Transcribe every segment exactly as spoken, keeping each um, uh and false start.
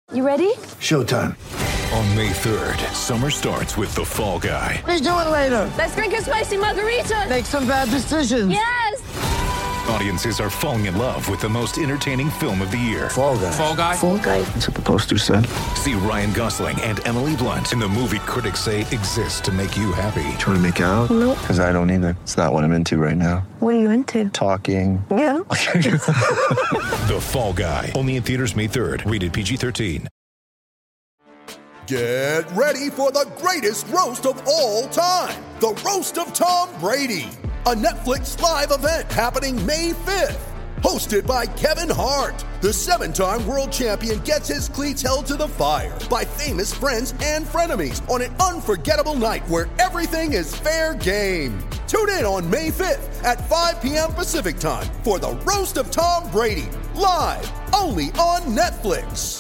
You ready? Showtime. On May third, summer starts with The Fall Guy. Let's do it later. Let's drink a spicy margarita. Make some bad decisions. Yes. Audiences are falling in love with the most entertaining film of the year. Fall Guy. Fall Guy? Fall guy. That's what the poster said. See Ryan Gosling and Emily Blunt in the movie critics say exists to make you happy. Trying to make it out? Nope. Because I don't either. It's not what I'm into right now. What are you into? Talking. Yeah. The Fall Guy. Only in theaters May third. Rated P G thirteen. Get ready for the greatest roast of all time. The Roast of Tom Brady. A Netflix live event happening May fifth. Hosted by Kevin Hart. The seven-time world champion gets his cleats held to the fire by famous friends and frenemies on an unforgettable night where everything is fair game. Tune in on May fifth at five p.m. Pacific time for the Roast of Tom Brady. Live only on Netflix.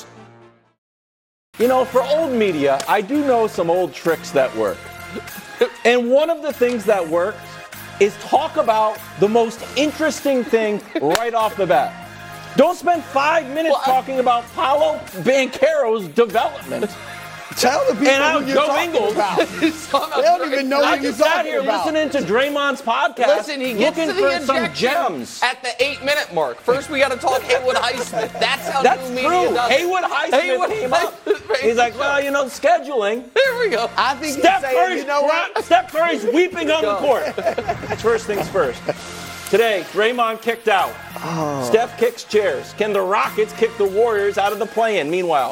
You know, for old media, I do know some old tricks that work. And one of the things that works is talk about the most interesting thing right off the bat. Don't spend five minutes well, talking about Paolo Banchero's development. Tell the people and how who you're Joe talking Ingles, about. They don't even know what you're talking here about. Listening to Draymond's podcast, Listen, he gets looking to the for some injection gems. at the eight-minute mark. First, we got to talk Haywood Highsmith. That's how That's new media true. does it. Haywood Highsmith Haywood came up. Highsmith He's like, well, you know, scheduling. There we go. I think Steph he's saying, Curry's, you know what? Steph Curry's weeping on the court. First things first. Today, Draymond kicked out. Oh. Steph kicks chairs. Can the Rockets kick the Warriors out of the play-in? Meanwhile,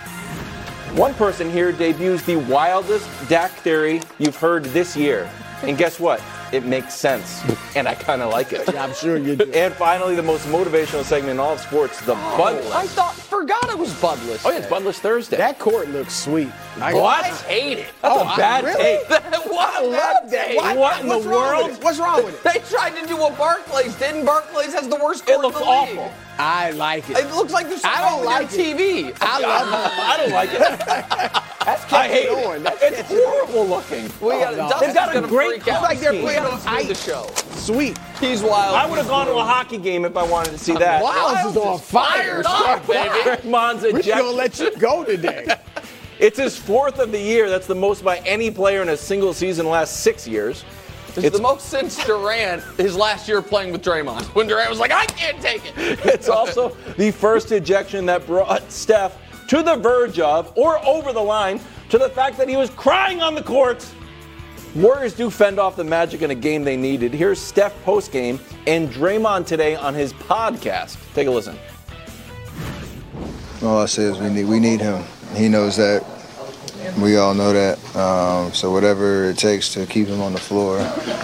one person here debuts the wildest Dak theory you've heard this year. And guess what? It makes sense. And I kind of like it. Yeah, I'm sure you do. And finally, the most motivational segment in all of sports, the Oh, Budless. I thought, forgot it was Budless. Oh, yeah, it's Budless Thursday. That court looks sweet. I, What? I hate it. That's Oh, a bad really? take. What I a love bad that. day. What, What in What's the wrong world? with it? What's wrong with it? They tried to do a Barclays. Didn't Barclays has the worst It court looks in the league. awful. I like it. It looks like there's I something don't wrong like with your T V. I love it. I don't like it. That's I hate catching on. it. That's It's catching on. horrible looking. We got, no. Dustin's They've got a gonna great freak out. It's like they're We playing gotta on do the ice. show. Sweet. He's wild. I would have gone to a hockey game if I wanted to see that. Wiles is on fire. Fired up, baby. Draymond's We're just eject- gonna let you go today. It's his fourth of the year. That's the most by any player in a single season in the last six years. It's, the most since Durant, his last year playing with Draymond, when Durant was like, I can't take it. It's also the first ejection that brought Steph to the verge of, or over the line, to the fact that he was crying on the court. Warriors do fend off the Magic in a game they needed. Here's Steph postgame and Draymond today on his podcast. Take a listen. All I say is we need we need him. He knows that. We all know that. Um, so whatever it takes to keep him on the floor,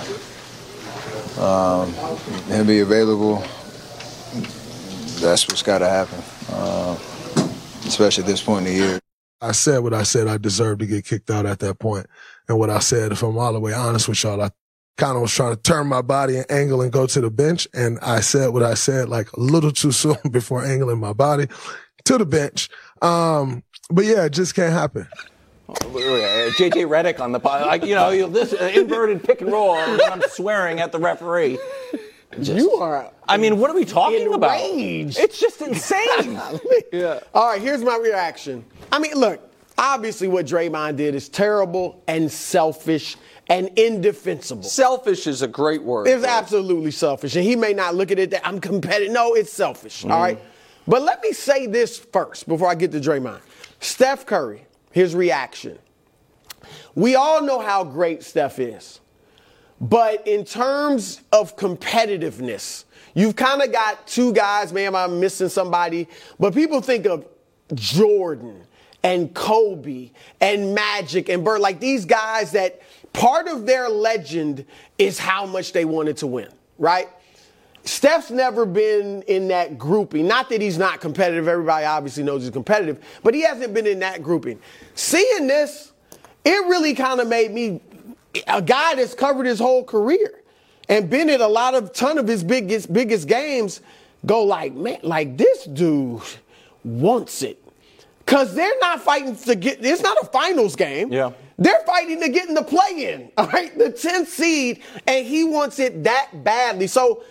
um, he'll be available. That's what's got to happen, uh, especially at this point in the year. I said what I said. I deserved to get kicked out at that point. And what I said, if I'm all the way honest with y'all, I kind of was trying to turn my body and angle and go to the bench. And I said what I said like a little too soon before angling my body to the bench. Um, but yeah, it just can't happen. J J Redick on the pod, like, you know, this uh, inverted pick and roll when I'm swearing at the referee. Just, you are. I mean, what are we talking about? Enraged. It's just insane. Yeah. All right, here's my reaction. I mean, look, obviously what Draymond did is terrible and selfish and indefensible. Selfish is a great word. It's absolutely selfish. And he may not look at it that I'm competitive. No, it's selfish. Mm. All right. But let me say this first before I get to Draymond. Steph Curry, his reaction. We all know how great Steph is. But in terms of competitiveness, you've kind of got two guys, maybe I'm missing somebody, but people think of Jordan and Kobe and Magic and Bird, like these guys that part of their legend is how much they wanted to win, right? Steph's never been in that grouping. Not that he's not competitive. Everybody obviously knows he's competitive, but he hasn't been in that grouping. Seeing this, it really kind of made me, a guy that's covered his whole career and been in a lot of, ton of his biggest, biggest games, go like, man, like this dude wants it. Because they're not fighting to get, it's not a finals game. Yeah. They're fighting to get in the play-in, all right, the tenth seed, and he wants it that badly. So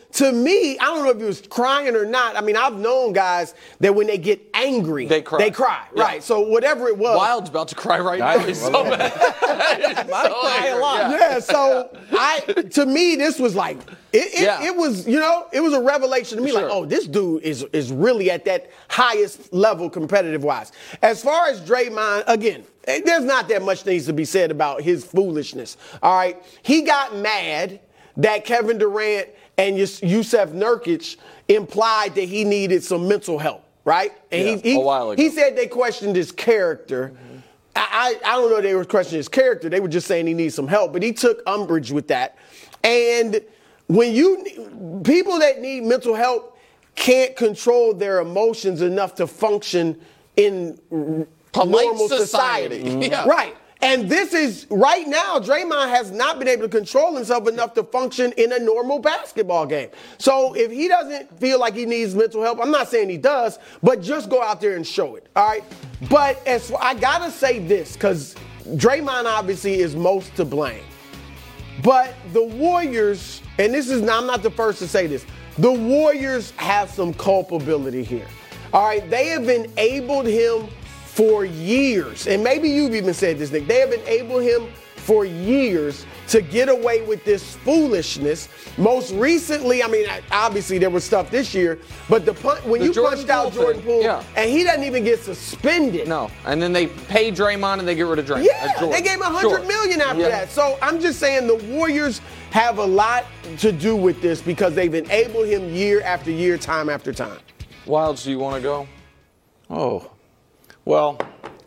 to me, I don't know if he was crying or not. I mean, I've known guys that when they get angry, they cry. They cry, yeah. right? So whatever it was. Wild's about to cry right now. He's so bad. I cry a lot. Yeah. yeah, so I, to me, this was like, it, it, yeah. it was, you know, it was a revelation to me. Sure. Like, oh, this dude is is really at that highest level competitive-wise. As far as Draymond, again, there's not that much needs to be said about his foolishness. All right, he got mad that Kevin Durant and Jusuf Nurkic implied that he needed some mental help, right? And yeah, he, he, a while ago. he said they questioned his character. Mm-hmm. I, I don't know if they were questioning his character. They were just saying he needs some help. But he took umbrage with that. And when you people that need mental help can't control their emotions enough to function in polite normal society. society. Mm-hmm. Yeah. Right. And this is, right now, Draymond has not been able to control himself enough to function in a normal basketball game. So if he doesn't feel like he needs mental help, I'm not saying he does, but just go out there and show it, all right? But as I got to say this, because Draymond obviously is most to blame. But the Warriors, and this is, I'm not the first to say this, the Warriors have some culpability here. All right, they have enabled him for years, and maybe you've even said this, Nick, they have enabled him for years to get away with this foolishness. Most recently, I mean, obviously there was stuff this year, but the pun- when the you Jordan punched out Poole Jordan thing, Poole, yeah. and he doesn't even get suspended. No, and then they pay Draymond and they get rid of Draymond. Yeah, they gave him one hundred million dollars after yeah. that. So I'm just saying the Warriors have a lot to do with this because they've enabled him year after year, time after time. Wilds, do you want to go? Oh, well,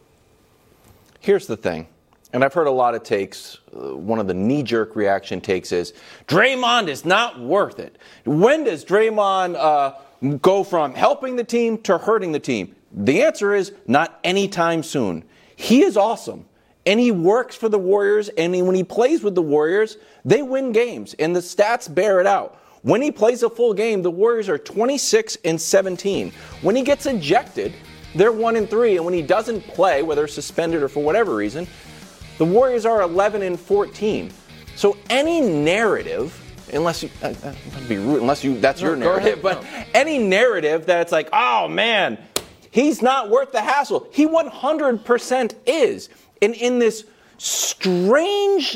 here's the thing. And I've heard a lot of takes. Uh, one of the knee-jerk reaction takes is, Draymond is not worth it. When does Draymond uh, go from helping the team to hurting the team? The answer is not anytime soon. He is awesome. And he works for the Warriors. And he, when he plays with the Warriors, they win games. And the stats bear it out. When he plays a full game, the Warriors are twenty-six and seventeen. When he gets ejected, they're one and three. And when he doesn't play, whether suspended or for whatever reason, the Warriors are eleven and fourteen. So any narrative, unless you, uh, uh, be rude, unless you, that's no, your narrative, but no. any narrative that's like, oh man, he's not worth the hassle. He one hundred percent is. And in this strange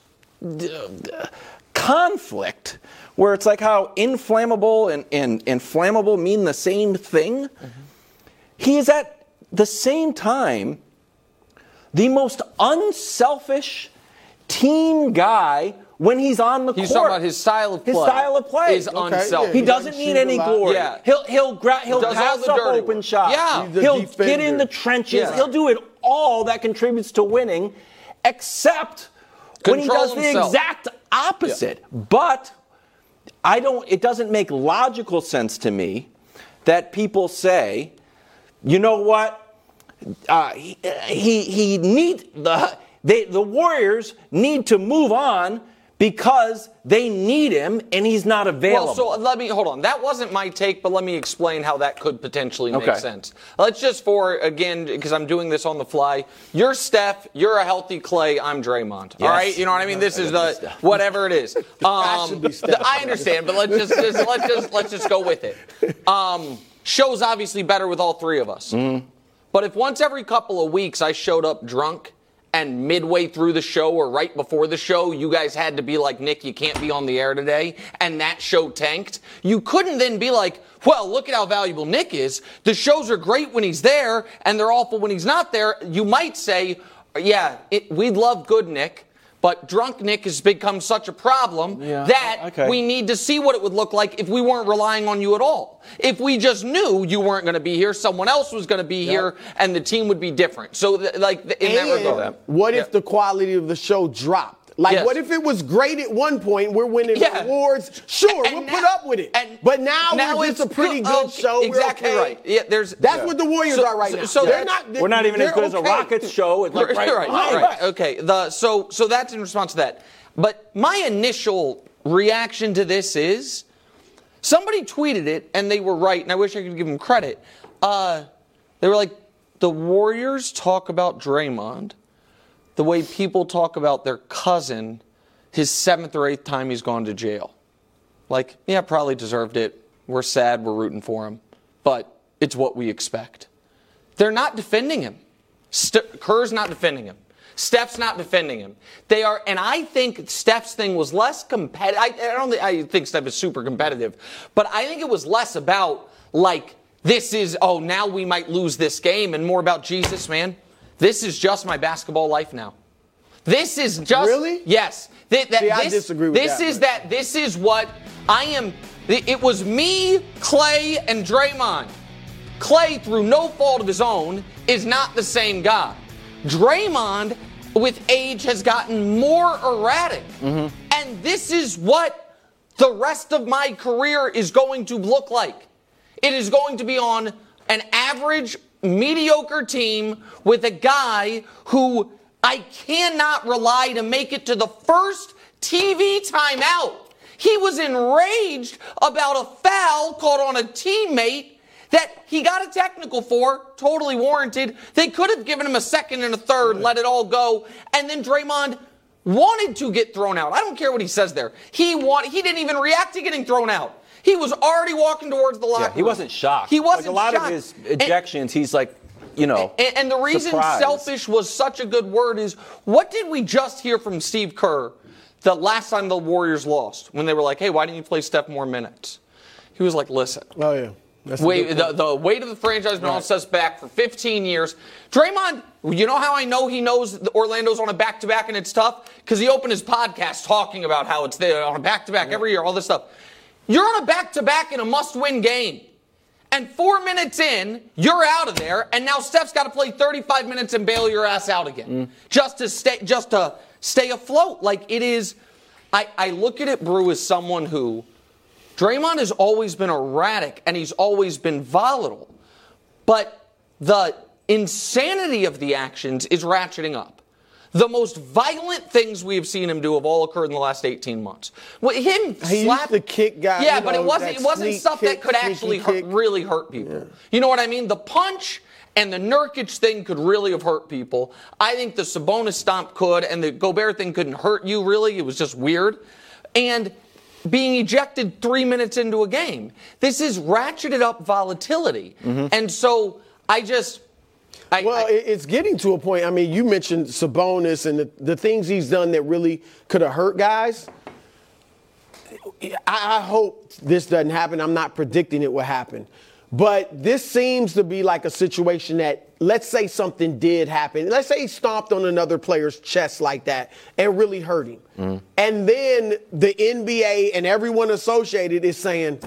uh, conflict where it's like how inflammable and, and, and flammable mean the same thing, mm-hmm. he is at the same time the most unselfish team guy when he's on the he's court. He's talking about his style of play. His style of play is okay, unselfish. Yeah, he doesn't need any glory. Yeah. He'll he'll gra- he'll Does pass up open work. shots. Yeah. He'll get in the trenches. Yeah. He'll do it all that contributes to winning, except Control when he does himself. the exact opposite. Yeah. But I don't. It doesn't make logical sense to me that people say, you know what? Uh, he, he he need the they the Warriors need to move on because they need him and he's not available. Well, so let me hold on. That wasn't my take, but let me explain how that could potentially make okay. sense. Let's just for again because I'm doing this on the fly. You're Steph. You're a healthy Clay. I'm Draymond. Yes. All right. You know what I mean? This is the whatever it is. Um, I understand, but let's just, just let's just let's just go with it. Um, show's obviously better with all three of us. Mm-hmm. But if once every couple of weeks I showed up drunk and midway through the show or right before the show, you guys had to be like, Nick, you can't be on the air today, and that show tanked, you couldn't then be like, well, look at how valuable Nick is. The shows are great when he's there, and they're awful when he's not there. You might say, yeah, it, we'd love good Nick, but drunk Nick has become such a problem yeah, that okay. we need to see what it would look like if we weren't relying on you at all. If we just knew you weren't going to be here, someone else was going to be yep. here, and the team would be different. So, th- like, in and that regard. What yeah. if the quality of the show dropped? Like, yes. what if it was great at one point, we're winning yeah. awards? Sure, and we'll now, put up with it. And but now, now we're it's just a pretty good okay, show. Exactly we're okay. right. Yeah, there's that's yeah. what the Warriors so, are right so, now. So they're not. We're not even as good okay. as a Rockets show. It's like right, right, right, right. right. Okay. The so so that's in response to that. But my initial reaction to this is somebody tweeted it and they were right, and I wish I could give them credit. Uh, they were like, the Warriors talk about Draymond the way people talk about their cousin his seventh or eighth time he's gone to jail. Like, yeah, probably deserved it. We're sad. We're rooting for him. But it's what we expect. They're not defending him. St- Kerr's not defending him. Steph's not defending him. They are, and I think Steph's thing was less competitive. I, I don't think, I think Steph is super competitive, but I think it was less about, like, this is, oh, now we might lose this game, and more about, Jesus, man, this is just my basketball life now. This is just. Really? Yes. Th- that, See, this, I disagree with this that. This is but. that, this is what I am, it was me, Clay, and Draymond. Clay, through no fault of his own, is not the same guy. Draymond, with age, has gotten more erratic. Mm-hmm. And this is what the rest of my career is going to look like. It is going to be on an average, mediocre team with a guy who I cannot rely to make it to the first T V timeout. He was enraged about a foul called on a teammate that he got a technical for, totally warranted. They could have given him a second and a third, let it all go, and then Draymond wanted to get thrown out. I don't care what he says there. He want, he didn't even react to getting thrown out. He was already walking towards the locker room. Yeah, he wasn't shocked. He wasn't like a lot shocked. of his ejections, and, he's like, you know, and, and the reason surprised. selfish was such a good word is, what did we just hear from Steve Kerr the last time the Warriors lost, when they were like, hey, why didn't you play Steph more minutes? He was like, listen. Oh, yeah. That's Wait, the, the weight of the franchise has been on Steph's back for fifteen years. Draymond, you know how I know he knows that Orlando's on a back-to-back and it's tough? Because he opened his podcast talking about how it's there on a back-to-back yeah. every year, all this stuff. You're on a back-to-back in a must-win game. And four minutes in, you're out of there, and now Steph's got to play thirty-five minutes and bail your ass out again. Mm. Just to stay just to stay afloat. Like, it is, I, I look at it, Brew, as someone who, Draymond has always been erratic, and he's always been volatile. But the insanity of the actions is ratcheting up. The most violent things we have seen him do have all occurred in the last eighteen months. Well, him he slap used to kick guys. Yeah, you know, but it wasn't it wasn't stuff kick, that could actually hurt, kick. really hurt people. Yeah. You know what I mean? The punch and the Nurkic thing could really have hurt people. I think the Sabonis stomp could, and the Gobert thing couldn't hurt you, really. It was just weird. And being ejected three minutes into a game. This is ratcheted up volatility. Mm-hmm. And so I just... I, well, I, it's getting to a point. I mean, you mentioned Sabonis and the, the things he's done that really could have hurt guys. I, I hope this doesn't happen. I'm not predicting it will happen. But this seems to be like a situation that, let's say something did happen. Let's say he stomped on another player's chest like that and really hurt him. Mm. And then the N B A and everyone associated is saying,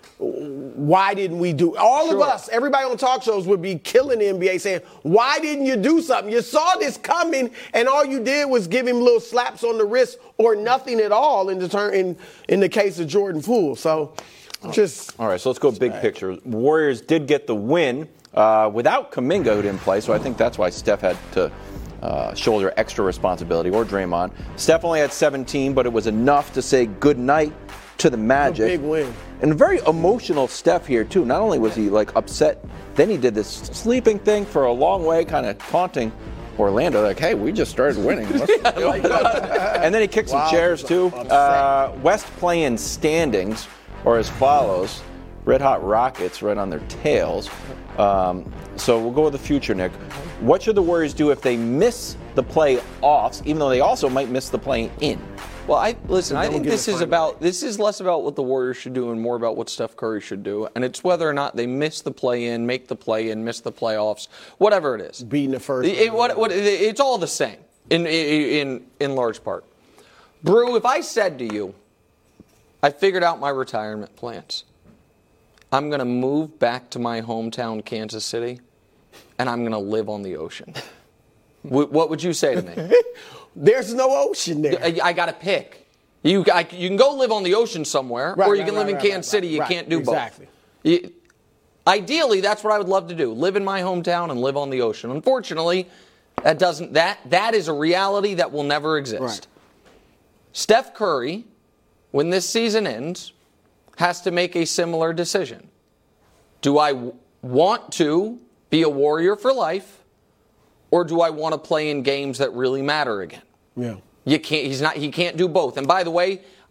why didn't we do all sure. of us, everybody on talk shows would be killing the N B A saying, why didn't you do something? You saw this coming and all you did was give him little slaps on the wrist or nothing at all in the turn in, in the case of Jordan Poole. So just all right, so let's go big picture. Warriors did get the win uh, without Kuminga, who didn't play, so I think that's why Steph had to uh, shoulder extra responsibility, or Draymond. Steph only had seventeen, but it was enough to say good night to the Magic. A big win. And a very emotional Steph here, too. Not only was he, like, upset, then he did this sleeping thing for a long way, kind of taunting Orlando, like, hey, we just started winning. yeah, like and then he kicked wow, some chairs, too. Uh, West play-in standings are as follows. Red Hot Rockets right on their tails. Um, so we'll go with the future, Nick. What should the Warriors do if they miss the playoffs, even though they also might miss the play-in? Well, I listen, I think this is about this is less about what the Warriors should do and more about what Steph Curry should do. And it's whether or not they miss the play-in, make the play-in, miss the playoffs, whatever it is. Beating the first. It, what, what, it's all the same in, in in large part. Brew, if I said to you, I figured out my retirement plans. I'm going to move back to my hometown, Kansas City, and I'm going to live on the ocean. What would you say to me? There's no ocean there. I, I got to pick. You I, you can go live on the ocean somewhere, right, or you right, can right, live in right, Kansas right, City. You right, can't do exactly. both. You, ideally, that's what I would love to do: live in my hometown and live on the ocean. Unfortunately, that doesn't. That that is a reality that will never exist. Right. Steph Curry, when this season ends, has to make a similar decision. Do I w- want to be a Warrior for life? Or do I want to play in games that really matter again? Yeah. You can't. He's not. He can't do both. And by the way,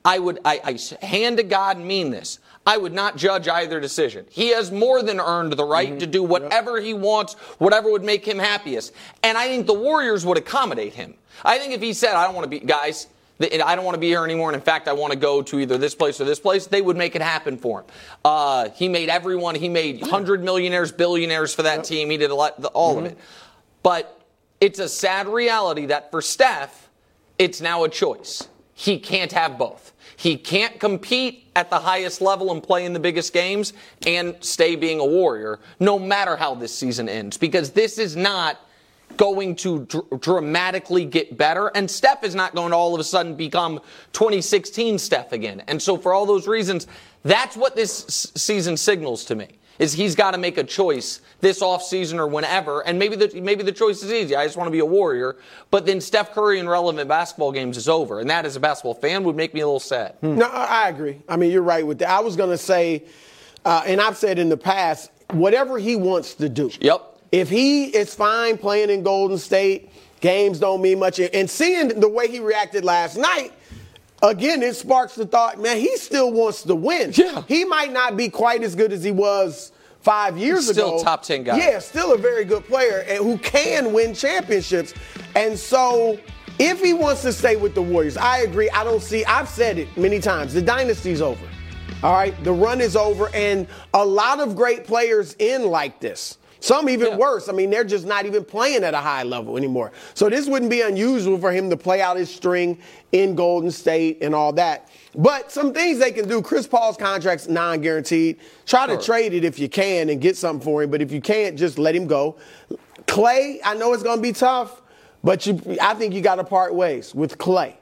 I would, I, I hand to God mean this. I would not judge either decision. He has more than earned the right mm-hmm. to do whatever yep. he wants, whatever would make him happiest. And I think the Warriors would accommodate him. I think if he said, I don't want to be, guys, I don't want to be here anymore, and in fact, I want to go to either this place or this place, they would make it happen for him. Uh, he made everyone, he made one hundred millionaires, billionaires for that yep. team. He did a lot, all mm-hmm. of it. But it's a sad reality that for Steph, it's now a choice. He can't have both. He can't compete at the highest level and play in the biggest games and stay being a Warrior, no matter how this season ends, because this is not going to dr- dramatically get better, and Steph is not going to all of a sudden become twenty sixteen Steph again. And so for all those reasons, that's what this s- season signals to me, is he's got to make a choice this offseason or whenever, and maybe the maybe the choice is easy. I just want to be a Warrior, but then Steph Curry in relevant basketball games is over, and that as a basketball fan would make me a little sad. Hmm. No, I agree. I mean, you're right with that. I was going to say, uh, and I've said in the past, whatever he wants to do. Yep. If he is fine playing in Golden State, games don't mean much, and seeing the way he reacted last night, again, it sparks the thought, man, he still wants to win. Yeah. He might not be quite as good as he was five years still ago. Still top ten guy. Yeah, still a very good player and who can win championships. And so if he wants to stay with the Warriors, I agree. I don't see, I've said it many times, the dynasty's over. All right, the run is over, and a lot of great players in like this. Some even yeah. worse. I mean, they're just not even playing at a high level anymore. So this wouldn't be unusual for him to play out his string in Golden State and all that. But some things they can do. Chris Paul's contract's non-guaranteed. Try to sure. trade it if you can and get something for him. But if you can't, just let him go. Klay, I know it's going to be tough, but you, I think you got to part ways with Klay.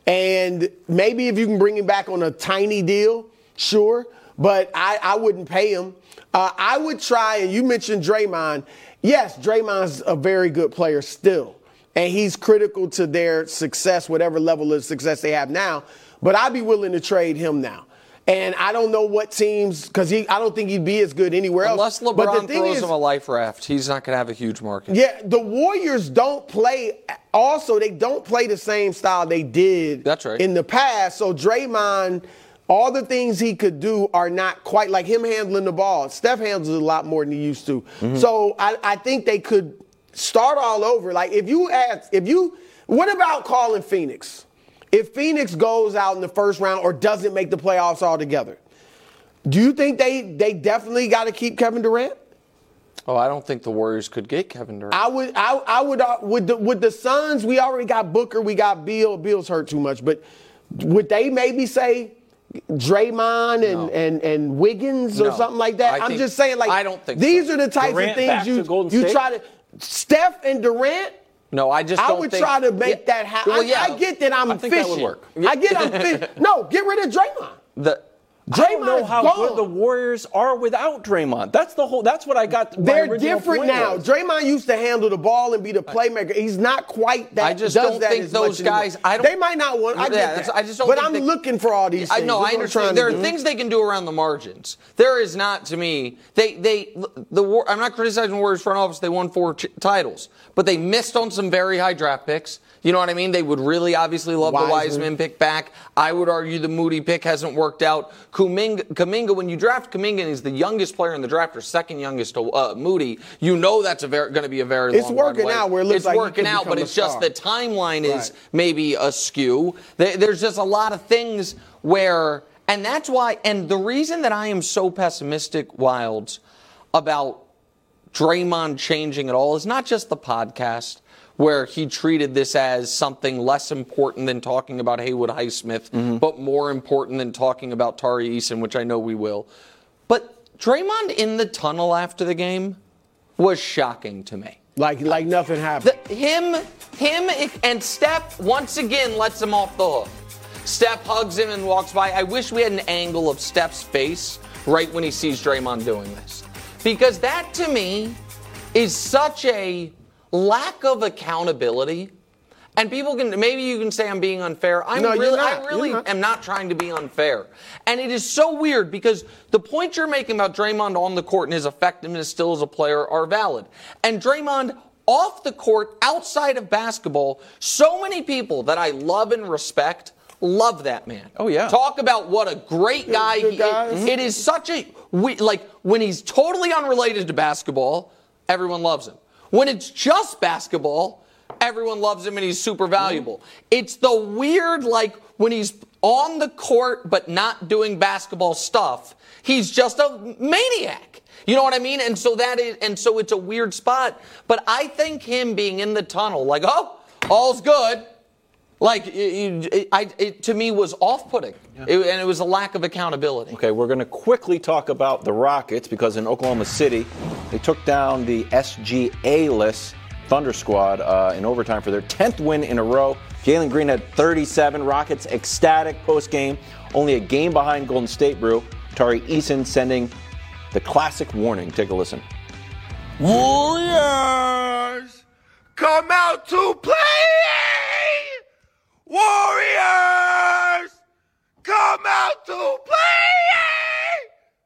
And maybe if you can bring him back on a tiny deal, sure. But I, I wouldn't pay him. Uh, I would try, and you mentioned Draymond. Yes, Draymond's a very good player still, and he's critical to their success, whatever level of success they have now. But I'd be willing to trade him now. And I don't know what teams, because he, I don't think he'd be as good anywhere Unless else. LeBron but the thing throws is, him a life raft, he's not going to have a huge market. Yeah, the Warriors don't play, also, they don't play the same style they did That's right. in the past. So Draymond, all the things he could do are not quite like him handling the ball. Steph handles it a lot more than he used to. Mm-hmm. So I, I think they could start all over. Like if you ask, if you, what about calling Phoenix? If Phoenix goes out in the first round or doesn't make the playoffs altogether, do you think they, they definitely got to keep Kevin Durant? Oh, I don't think the Warriors could get Kevin Durant. I would, I, I would, uh, with the, with the Suns, we already got Booker, we got Beal. Beal's hurt too much, but would they maybe say Draymond and, no. and, and Wiggins or no. something like that? I I'm think, just saying, like, I don't think these so. are the types Durant of things you, to you try to. Steph and Durant. No, I just I don't would think, try to make yeah, that happen. well, yeah, I, I get that I'm I think fishing. That would work. I get I'm fishing. No, get rid of Draymond. The, I don't know how gone. good the Warriors are without Draymond. That's the whole. That's what I got. They're different now. Was. Draymond used to handle the ball and be the playmaker. He's not quite that. I just does don't that think as those much guys. Anymore. I don't, they might not want. I yeah, get that. I just don't. But think I'm they, looking for all these. I things. know. I understand. There are do. things they can do around the margins. There is not, to me. They they the. I'm not criticizing the Warriors front office. They won four ch- titles, but they missed on some very high draft picks. You know what I mean? They would really obviously love Wiseman. the Wiseman pick back. I would argue the Moody pick hasn't worked out. Kuminga, Kuminga when you draft Kuminga, and he's the youngest player in the draft, or second youngest to uh, Moody, you know that's a very going to be a very it's long working runway. out where it looks it's like working out, but it's just the timeline is right. maybe askew. There's just a lot of things where, and that's why, and the reason that I am so pessimistic, Wilds, about Draymond changing it all is not just the podcast, where he treated this as something less important than talking about Haywood Highsmith, mm-hmm. but more important than talking about Tari Eason, which I know we will. But Draymond in the tunnel after the game was shocking to me. Like like nothing happened. The, him, him, and Steph once again lets him off the hook. Steph hugs him and walks by. I wish we had an angle of Steph's face right when he sees Draymond doing this, because that to me is such a lack of accountability. And people can, maybe you can say I'm being unfair. I'm no, really, not. I really not. am not trying to be unfair. And it is so weird because the points you're making about Draymond on the court and his effectiveness still as a player are valid. And Draymond off the court, outside of basketball, so many people that I love and respect love that man. Oh, yeah. Talk about what a great guy good he guy. is. It is such a, we, like, when he's totally unrelated to basketball, everyone loves him. When it's just basketball, everyone loves him and he's super valuable. It's the weird, like, when he's on the court but not doing basketball stuff, he's just a maniac. You know what I mean? And so that is, and so it's a weird spot. But I think him being in the tunnel, like, oh, all's good, like, it, it, I, it to me was off-putting. Yeah. It, and it was a lack of accountability. Okay, we're going to quickly talk about the Rockets because in Oklahoma City, they took down the S G A-less Thunder Squad uh, in overtime for their tenth win in a row. Jalen Green had thirty-seven. Rockets ecstatic post-game. Only a game behind Golden State, Brew. Tari Eason sending the classic warning. Take a listen. Warriors, come out to play! Warriors, come out to play!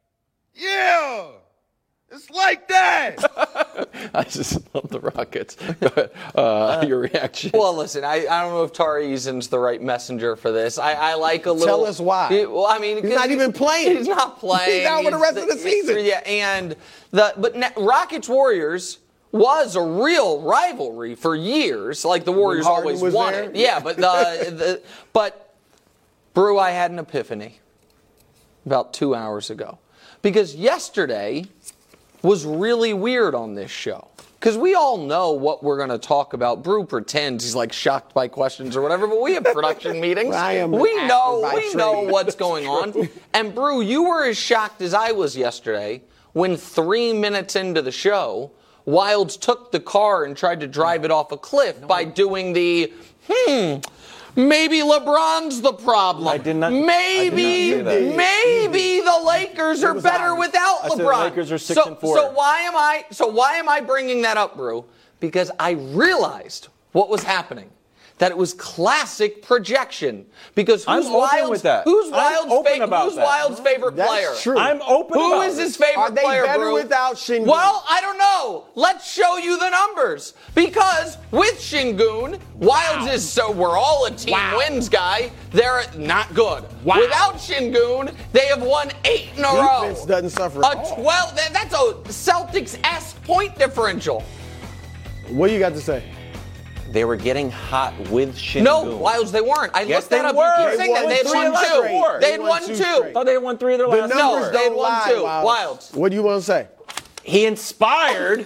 Yeah! It's like that. I just love the Rockets. Go ahead. Uh, your reaction. Well, listen, I, I don't know if Tari Eason's the right messenger for this. I, I like a little. Tell us why. It, well, I mean, he's not even playing. He's not playing. He's out for the rest of the season. Yeah, and the but Rockets Warriors was a real rivalry for years. Like the Warriors always was won there? it. Yeah, but the, the but Brew, I had an epiphany about two hours ago because yesterday was really weird on this show. Because we all know what we're going to talk about. Brew pretends he's like shocked by questions or whatever, but we have production meetings. I am we an know actor by we know trade. what's going on. And Brew, you were as shocked as I was yesterday when three minutes into the show, Wildes took the car and tried to drive it off a cliff no. by doing the, hmm, maybe LeBron's the problem. I did not. Maybe, I did not say that. maybe the Lakers are better obvious. without I LeBron. said the Lakers are six so, and four. So why am I? So why am I bringing that up, Brew? Because I realized what was happening. That it was classic projection. Because who's I'm open Wilde's, with that. Who's I'm Wilde's, open fa- about who's that. Wilde's favorite That's player? true. I'm open Who about is it. his favorite Are they player, better Brew? without Şengün? Well, I don't know. Let's show you the numbers. Because with Şengün, Wildes is so we're all a team Wow. wins guy. They're not good. Wow. Without Şengün, they have won eight in a row. Defense doesn't suffer A at all. twelve. That, that's a Celtics-esque point differential. What do you got to say? They were getting hot with Şengün. No, Wildes, they weren't. I Yes, looked that they up. were. You keep saying They that. They had won won three two. straight. They had They won won two. two straight. Oh, they won three of their The last numbers four. they had don't won lie, two. Wildes. Wildes. What do you want to say? He inspired.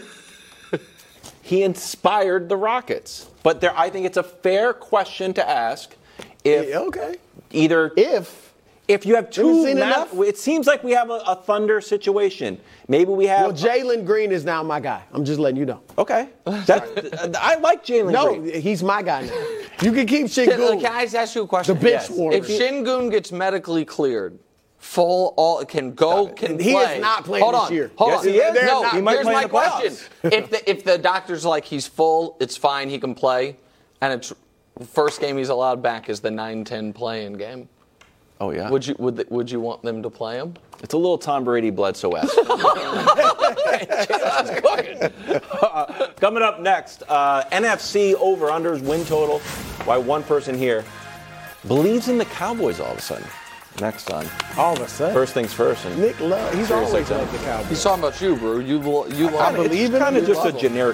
he inspired the Rockets. But there, I think it's a fair question to ask. If Yeah, okay. either If. if you have Haven't two, seen ma- enough? it seems like we have a, a Thunder situation. Maybe we have. Well, Jalen Green is now my guy. I'm just letting you know. Okay, that, I like Jalen No, Green. he's my guy now. You can keep Can, Şengün. can I just ask you a question? The bench Yes. warmer. If Şengün gets medically cleared, full all can go, can He play. is not playing Hold this on, year. Hold Yes, on. he is. No, He might here's play in my the question. playoffs. if the if the doctor's like he's full, it's fine, he can play, and it's first game he's allowed back is the nine ten play-in game. Oh yeah. Would you would th- would you want them to play him? It's a little Tom Brady Bledsoe-esque. That's cooking. uh, coming up next, uh, N F C over-unders win total. Why one person here believes in the Cowboys all of a sudden. Next on All of a sudden. First Things First. And Nick Love. He's Sirius always X M. loved the Cowboys. He's talking about you, bro. You lo- you I love believe it's him. kind of You just a love him. generic.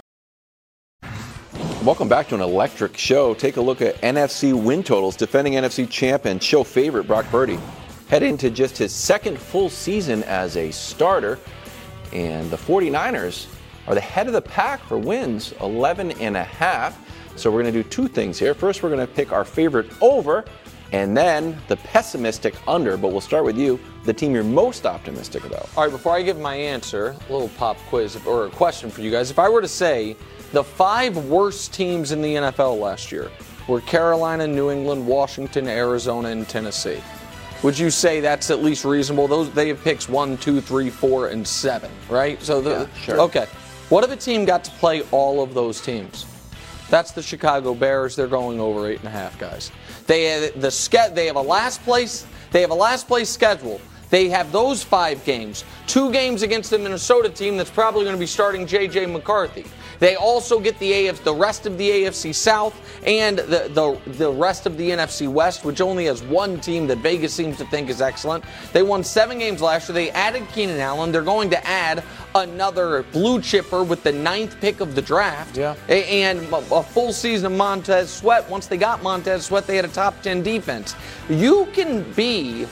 Welcome back to an electric show. Take a look at N F C win totals. Defending N F C champ and show favorite Brock Purdy head into just his second full season as a starter. And the 49ers are the head of the pack for wins, eleven and a half. So we're going to do two things here. First, we're going to pick our favorite over, and then the pessimistic under. But we'll start with you, the team you're most optimistic about. All right, before I give my answer, a little pop quiz or a question for you guys. If I were to say the five worst teams in the N F L last year were Carolina, New England, Washington, Arizona, and Tennessee, would you say that's at least reasonable? Those they have picks one, two, three, four, and seven, right? So the, Yeah, sure. Okay. What if a team got to play all of those teams? That's the Chicago Bears. They're going over eight and a half, guys. They have the ske- They have a last place. They have a last place schedule. They have those five games. Two games against the Minnesota team that's probably going to be starting J J McCarthy. They also get the A F, the rest of the A F C South and the, the the rest of the N F C West, which only has one team that Vegas seems to think is excellent. They won seven games last year. They added Keenan Allen. They're going to add another blue chipper with the ninth pick of the draft. Yeah. And a full season of Montez Sweat. Once they got Montez Sweat, they had a top ten defense. You can be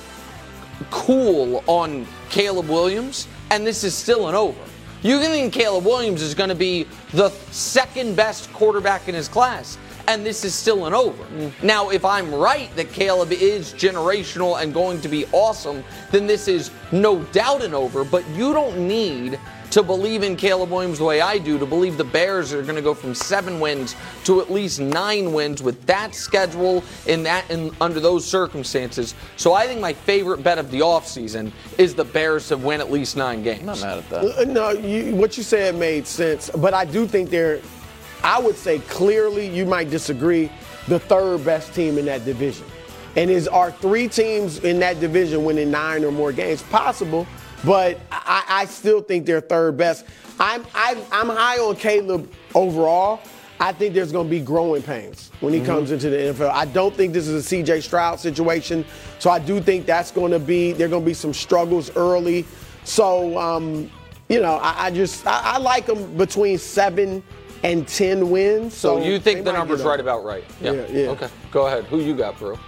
cool on Caleb Williams, and this is still an over. You can think Caleb Williams is going to be the second best quarterback in his class, and this is still an over. Mm. Now, if I'm right that Caleb is generational and going to be awesome, then this is no doubt an over, but you don't need to believe in Caleb Williams the way I do, to believe the Bears are going to go from seven wins to at least nine wins with that schedule in that in, under those circumstances. So I think my favorite bet of the offseason is the Bears to win at least nine games. I'm not mad at that. No, you, what you said made sense, but I do think they're, I would say clearly, you might disagree, the third best team in that division. And is are three teams in that division winning nine or more games possible? But I, I still think they're third best. I'm I, I'm high on Caleb overall. I think there's going to be growing pains when he mm-hmm. comes into the N F L. I don't think this is a C J Stroud situation. So I do think that's going to be, there are going to be some struggles early. So, um, you know, I, I just, I, I like them between seven and ten wins. So, So you think the number's right about right? Yeah. yeah, yeah. Okay, go ahead. Who you got, bro?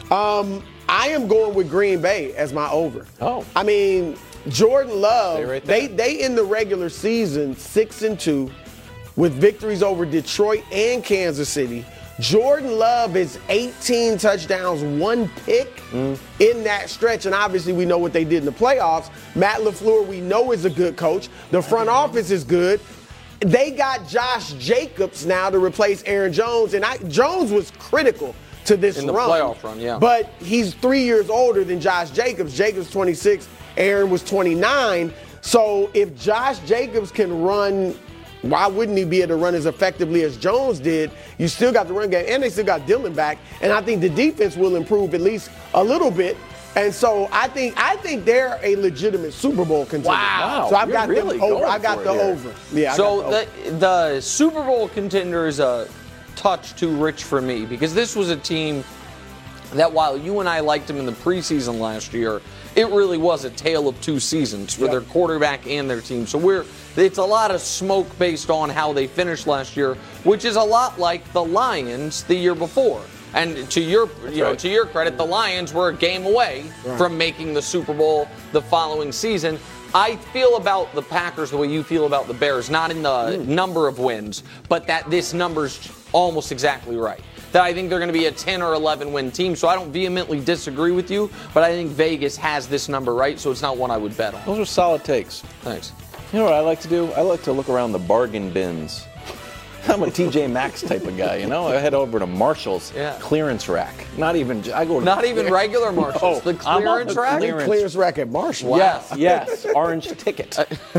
Um, I am going with Green Bay as my over. Oh. I mean, Jordan Love, right they they in the regular season six and two with victories over Detroit and Kansas City. Jordan Love is eighteen touchdowns, one pick mm. in that stretch, and obviously we know what they did in the playoffs. Matt LaFleur, we know, is a good coach. The front office is good. They got Josh Jacobs now to replace Aaron Jones, and I, Jones was critical to this in the run. playoff run, yeah. But he's three years older than Josh Jacobs. Jacobs twenty-six. Aaron was twenty-nine. So if Josh Jacobs can run, why wouldn't he be able to run as effectively as Jones did? You still got the run game, and they still got Dillon back. And I think the defense will improve at least a little bit. And so I think I think they're a legitimate Super Bowl contender. Wow. So I've You're got really them over. going I got for the it here. over. Yeah. I So got the, over. the, the Super Bowl contender is a touch too rich for me because this was a team that while you and I liked them in the preseason last year, it really was a tale of two seasons for yep. their quarterback and their team. So we're it's a lot of smoke based on how they finished last year, which is a lot like the Lions the year before. And to your That's you know right. to your credit, the Lions were a game away right. from making the Super Bowl the following season. I feel about the Packers the way you feel about the Bears, not in the mm. number of wins, but that this number's almost exactly right. That I think they're going to be a ten or eleven win team. So I don't vehemently disagree with you, but I think Vegas has this number right, so it's not one I would bet on. Those are solid takes. Thanks. You know what I like to do? I like to look around the bargain bins. I'm a T J Maxx type of guy, you know? I head over to Marshall's yeah. clearance rack. Not even, I go to Not even regular Marshall's, no, the clearance the rack? Clearance. clearance rack at Marshall. Wow. Yes, yes, orange ticket.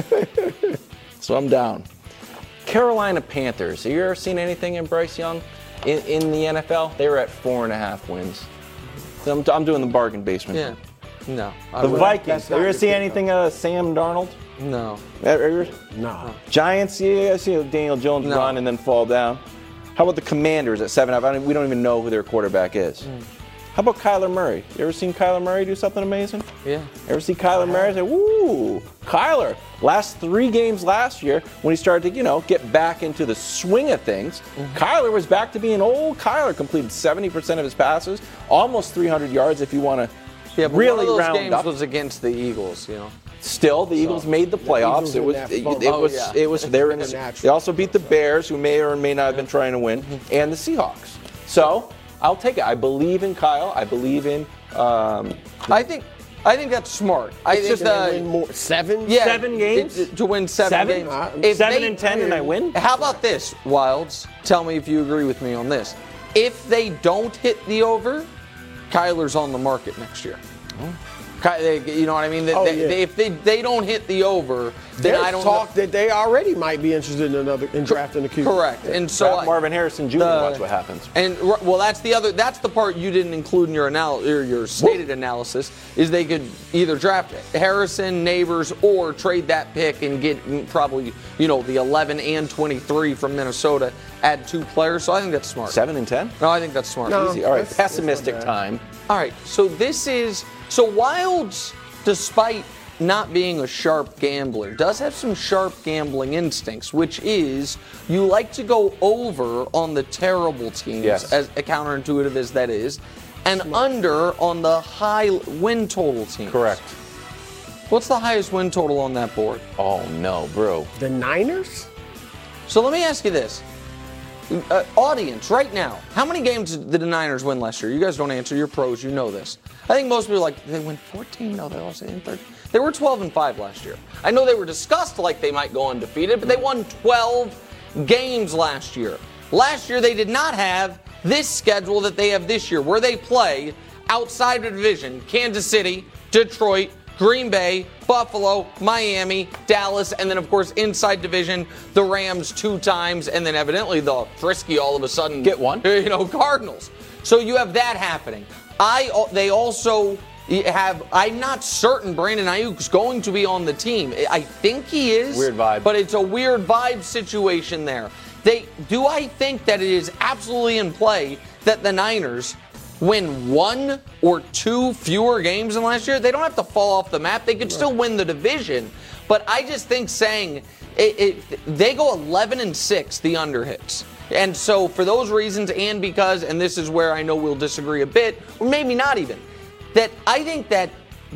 So I'm down. Carolina Panthers. Have you ever seen anything in Bryce Young in, in the N F L? They were at four and a half wins. So I'm, I'm doing the bargain basement. Yeah. No. I The wouldn't. Vikings. Have you ever seen anything of uh, Sam Darnold? No. Ever? No. Giants, yeah, I see Daniel Jones No. run and then fall down. How about the Commanders at seven and a half? I don't, we don't even know who their quarterback is. Mm. How about Kyler Murray? You ever seen Kyler Murray do something amazing? Yeah. Ever see Kyler Murray say, woo, Kyler. Last three games last year, when he started to, you know, get back into the swing of things, mm-hmm. Kyler was back to being old Kyler, completed seventy percent of his passes, almost three hundred yards if you want to yeah, but really one of those round games up. was against the Eagles, you know. Still, the Eagles made the playoffs. The it was, Eagles it, in that it fumble. was, Oh, yeah. it was. They were in The the, natural. They also beat the Bears, who may or may not have been trying to win, and the Seahawks. So I'll take it. I believe in Kyle. I believe in. Um, I think I think that's smart. I It's think just uh, win more seven. yeah, Seven games? it- to win seven, Seven? games. Uh, If seven they- and ten, and I win. How about this, Wilds? Tell me if you agree with me on this. If they don't hit the over, Kyler's on the market next year. You know what I mean? They, Oh, they, yeah. they, if they, they don't hit the over, then There's I don't talk know. that they already might be interested in another in drafting a Q B. Correct. And so Draft I- Marvin Harrison Junior the- Watch what happens. And r- well, that's the other. That's the part you didn't include in your anal- or your stated analysis. Is they could either draft Harrison, Neighbors, or trade that pick and get mm, probably you know the eleven and twenty-three from Minnesota. Add two players. So I think that's smart. Seven and ten? No, I think that's smart. No. Easy. All right, That's- that's pessimistic not bad. time. All right. So this is so Wilds, despite not being a sharp gambler, does have some sharp gambling instincts, which is you like to go over on the terrible teams, Yes. as counterintuitive as that is, and under on the high win total teams. Correct. What's the highest win total on that board? Oh, no, bro. The Niners? So let me ask you this. Uh, audience, right now, how many games did the Niners win last year? You guys don't answer. You're pros. You know this. I think most people are like, they win fourteen? No, they lost eight and thirteen. They were twelve and five last year. I know they were discussed like they might go undefeated, but they won twelve games last year. Last year, they did not have this schedule that they have this year, where they play outside of the division, Kansas City, Detroit, Green Bay, Buffalo, Miami, Dallas, and then, of course, inside division, the Rams two times, and then evidently the frisky all of a sudden Get one. You know, Cardinals. So you have that happening. I they also have. I'm not certain Brandon Ayuk's going to be on the team. I think he is. Weird vibe. But it's a weird vibe situation there. They do. I think that it is absolutely in play that the Niners win one or two fewer games than last year. They don't have to fall off the map. They could still win the division. But I just think saying it, it, they go eleven and six, the under hits. And so for those reasons, and because, and this is where I know we'll disagree a bit, or maybe not even, that I think that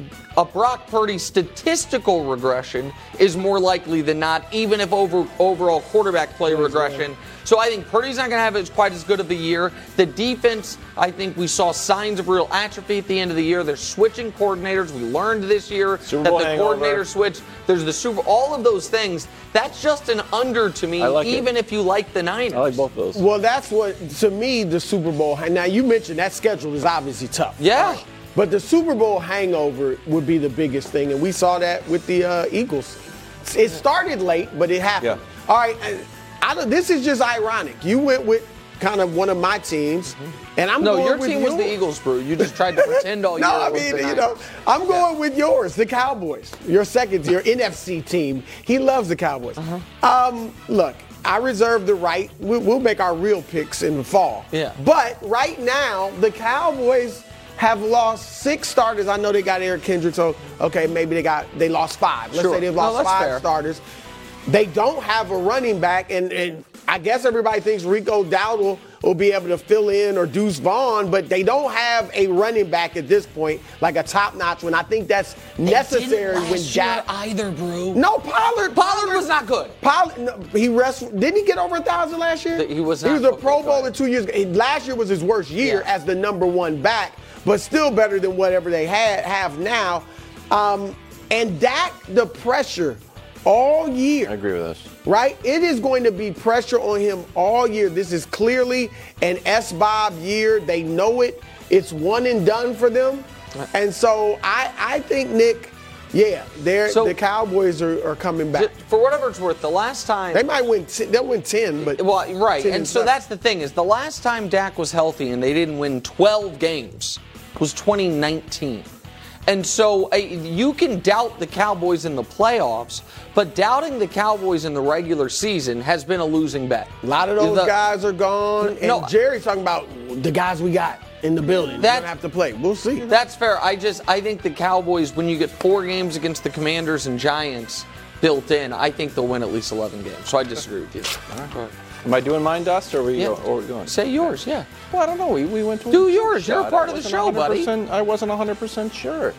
a Brock Purdy statistical regression is more likely than not, even if over overall quarterback play regression. So I think Purdy's not going to have as quite as good of a year. The defense, I think we saw signs of real atrophy at the end of the year. They're switching coordinators. We learned this year Super that Bowl the hangover. coordinator switch. There's the Super. All of those things. That's just an under to me, I like it. even if you like the Niners. I like both of those. Well, that's what, to me, the Super Bowl. Now, you mentioned that schedule is obviously tough. Yeah. But the Super Bowl hangover would be the biggest thing, and we saw that with the uh, Eagles. It started late, but it happened. Yeah. All right, I, I don't, this is just ironic. You went with kind of one of my teams, and I'm No, going your with team was the yours. Eagles, bro. You just tried to pretend all year. No, I it was mean, the you Niners. know, I'm going with yours, the Cowboys. Your second, your N F C team. He loves the Cowboys. Uh-huh. Um, look, I reserve the right. We, we'll make our real picks in the fall. Yeah. But right now, the Cowboys have lost six starters. I know they got Eric Kendricks, so okay, maybe they got they lost five. Let's Sure. say they've No, lost that's five fair. starters. They don't have a running back, and, and I guess everybody thinks Rico Dowdle will be able to fill in or Deuce Vaughn, but they don't have a running back at this point, like a top-notch one. I think that's necessary Didn't when last Jack. year either, bro. No, Pollard. Pollard was not good. Pollard, no, he wrestled. Didn't he get over a thousand last year? He was He not was a okay, Pro go Bowler ahead. two years ago. He- Last year was his worst year Yeah. as the number one back, but still better than whatever they had have now. Um, and Dak, the pressure all year. I agree with this. Right? It is going to be pressure on him all year. This is clearly an S-Bob year. They know it. It's one and done for them. And so I, I think, Nick, yeah, they're, So- the Cowboys are, are coming back. For whatever it's worth, the last time. They might win. T- they'll win ten, but Well, right, ten and is so not- that's the thing is the last time Dak was healthy and they didn't win twelve games was twenty nineteen. And so uh, you can doubt the Cowboys in the playoffs, but doubting the Cowboys in the regular season has been a losing bet. a lot of those The- guys are gone. And No. Jerry's talking about the guys we got in the building. They're That- gonna have to play. We'll see. That's fair. I just I think the Cowboys, when you get four games against the Commanders and Giants built in, I think they'll win at least eleven games. So I disagree with you. Go ahead. Am I doing mine, Dust, or are we, Yeah. or are we going? Say yours, yeah. Well, I don't know. We, we went to Do a yours. You're a shot. part I of the wasn't show, buddy. one hundred percent I wasn't one hundred percent sure.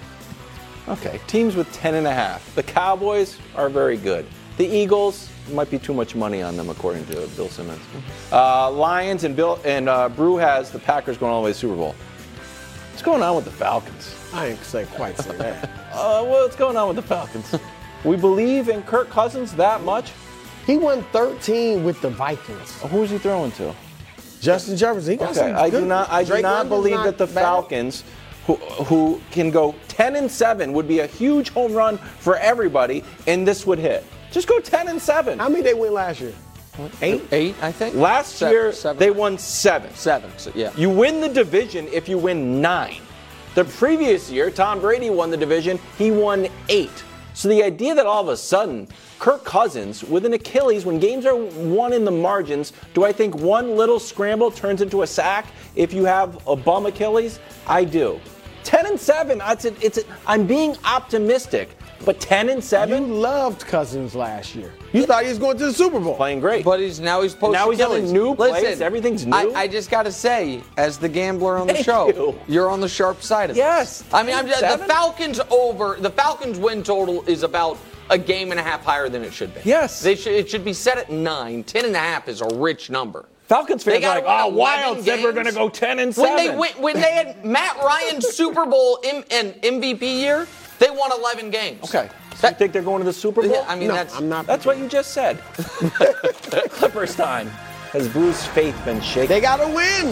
Okay, teams with ten and a half. The Cowboys are very good. The Eagles might be too much money on them, according to Bill Simmons. Uh, Lions and Bill and uh, Brew has the Packers going all the way to the Super Bowl. What's going on with the Falcons? I ain't say quite say that. Uh, what's going on with the Falcons? We believe in Kirk Cousins that much? He won thirteen with the Vikings. Who's he throwing to? Justin Jefferson. He got Okay, some I do good- not. I do Drake not London's believe not that the bad. Falcons, who, who can go ten and seven would be a huge home run for everybody, and this would hit. Just go ten and seven. How many they win last year? Eight? Eight, I think. Last seven, year, seven. they won seven. Seven, so, yeah. You win the division if you win nine. The previous year, Tom Brady won the division. He won eight. So the idea that all of a sudden, Kirk Cousins, with an Achilles, when games are won in the margins, do I think one little scramble turns into a sack if you have a bum Achilles? I do. ten and seven, it's a, it's a, I'm being optimistic. But ten and seven? You loved Cousins last year. You thought he was going to the Super Bowl. Playing great. But he's now he's post Now he's on a Achilles. new place. Listen, Everything's new. I, I just got to say, as the gambler on the Thank show, you. you're on the sharp side of Yes. this. I mean, I'm just, the Seven? Falcons over. The Falcons win total is about a game and a half higher than it should be. Yes. They should. It should be set at nine. Ten and a half is a rich number. Falcons fans They are gotta like, win oh, Wild eleven said we're games. going to go ten and When seven. they win, when they had Matt Ryan's Super Bowl M- and M V P year, they won eleven games. Okay. So you think they're going to the Super Bowl? Yeah, I mean, No, that's I'm not. That's what you just said. Clippers time. Has Bruce's faith been shaken? They got to win.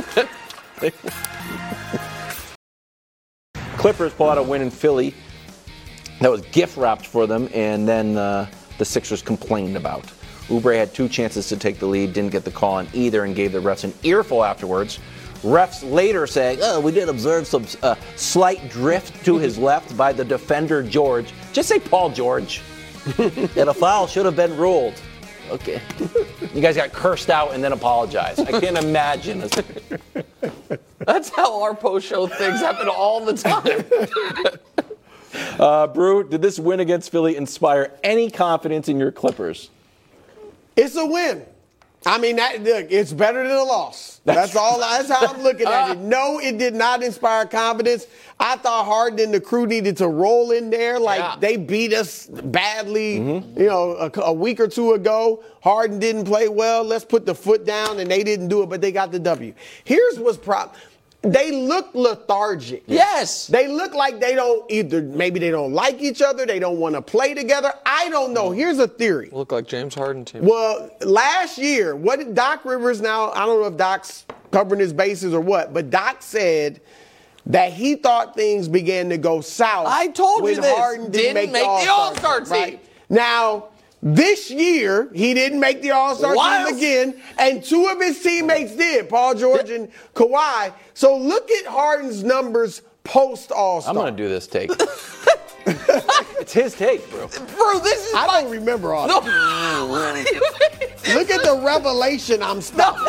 Clippers pull out a win in Philly that was gift wrapped for them, and then uh, the Sixers complained about. Oubre had two chances to take the lead, didn't get the call on either, and gave the refs an earful afterwards. Refs later saying, oh, we did observe some uh, slight drift to his left by the defender, George. Just say Paul George. And a foul should have been ruled. Okay. You guys got cursed out and then apologized. I can't imagine. that's how our post show things happen all the time. Uh, Brew, did this win against Philly inspire any confidence in your Clippers? It's a win. I mean, that, look, it's better than a loss. That's all. That's how I'm looking at it. No, it did not inspire confidence. I thought Harden and the crew needed to roll in there. Like, Yeah. they beat us badly, Mm-hmm. you know, a, a week or two ago. Harden didn't play well. Let's put the foot down, and they didn't do it, but they got the W. Here's what's problem. They look lethargic. Yes. They look like they don't either, maybe they don't like each other. They don't want to play together. I don't know. Here's a theory. Look like James Harden too. Well, last year, what did Doc Rivers now, I don't know if Doc's covering his bases or what, but Doc said that he thought things began to go south. I told when you this. Harden didn't, Didn't make, make the the All-Star, All-Star team. right? Now, this year, he didn't make the All-Star Wild. team again, and two of his teammates did, Paul George and Kawhi. So look at Harden's numbers post-All-Star. I'm going to do this take. It's his take, bro. Bro, this is I my- don't remember all No. that. Look at the revelation I'm stuck.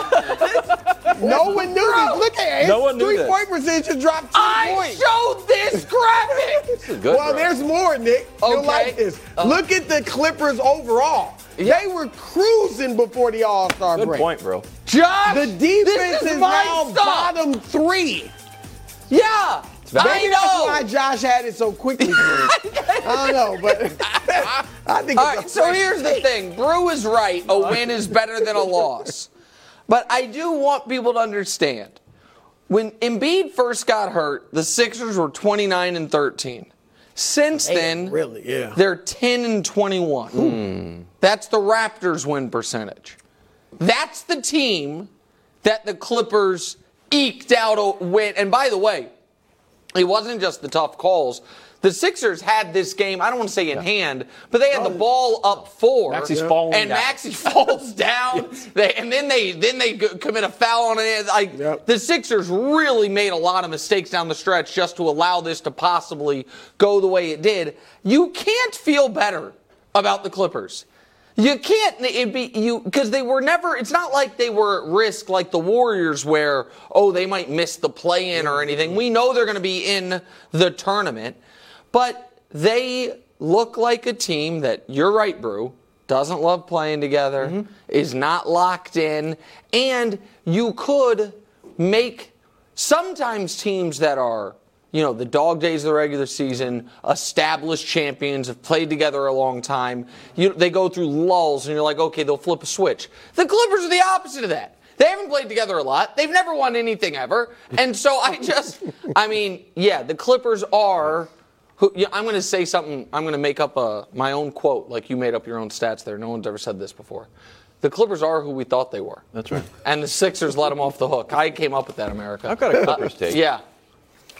No one knew this. Look at it. His No one knew this. three-point percentage just dropped two I points. showed this graphic. This is good, Well, bro. there's more, Nick. You'll Okay. like this. Uh, Look at the Clippers overall. They were cruising before the All-Star Good break. point, bro. Josh, The defense this is, is my now stuff. bottom three. Yeah, valid. I Maybe that's why know. Josh had it so quickly for him. I don't know, but I think All it's right, a so fresh here's the take. thing. Brew is right. A win is better than a loss. But I do want people to understand. When Embiid first got hurt, the Sixers were twenty-nine and thirteen. Since then, really, yeah. they're ten and twenty-one. That's the Raptors' win percentage. That's the team that the Clippers eked out a win. And by the way, it wasn't just the tough calls. The Sixers had this game, I don't want to say in hand, but they had the ball up four. Maxey's falling and down. Maxey falls down. They, and then they then they g- commit a foul on it. Like, Yep. the Sixers really made a lot of mistakes down the stretch just to allow this to possibly go the way it did. You can't feel better about the Clippers. You can't it be you because they were never. It's not like they were at risk like the Warriors, where oh they might miss the play-in or anything. We know they're going to be in the tournament, but they look like a team that you're right, Brew, doesn't love playing together, mm-hmm. is not locked in, and you could make sometimes teams that are. You know, the dog days of the regular season, established champions, have played together a long time. You, they go through lulls, and you're like, okay, they'll flip a switch. The Clippers are the opposite of that. They haven't played together a lot. They've never won anything ever. And so I just, I mean, yeah, the Clippers are, who, yeah, I'm going to say something, I'm going to make up a, my own quote, like you made up your own stats there. No one's ever said this before. The Clippers are who we thought they were. That's right. And the Sixers let them off the hook. I came up with that, America. I've got a Clippers uh, take. Yeah.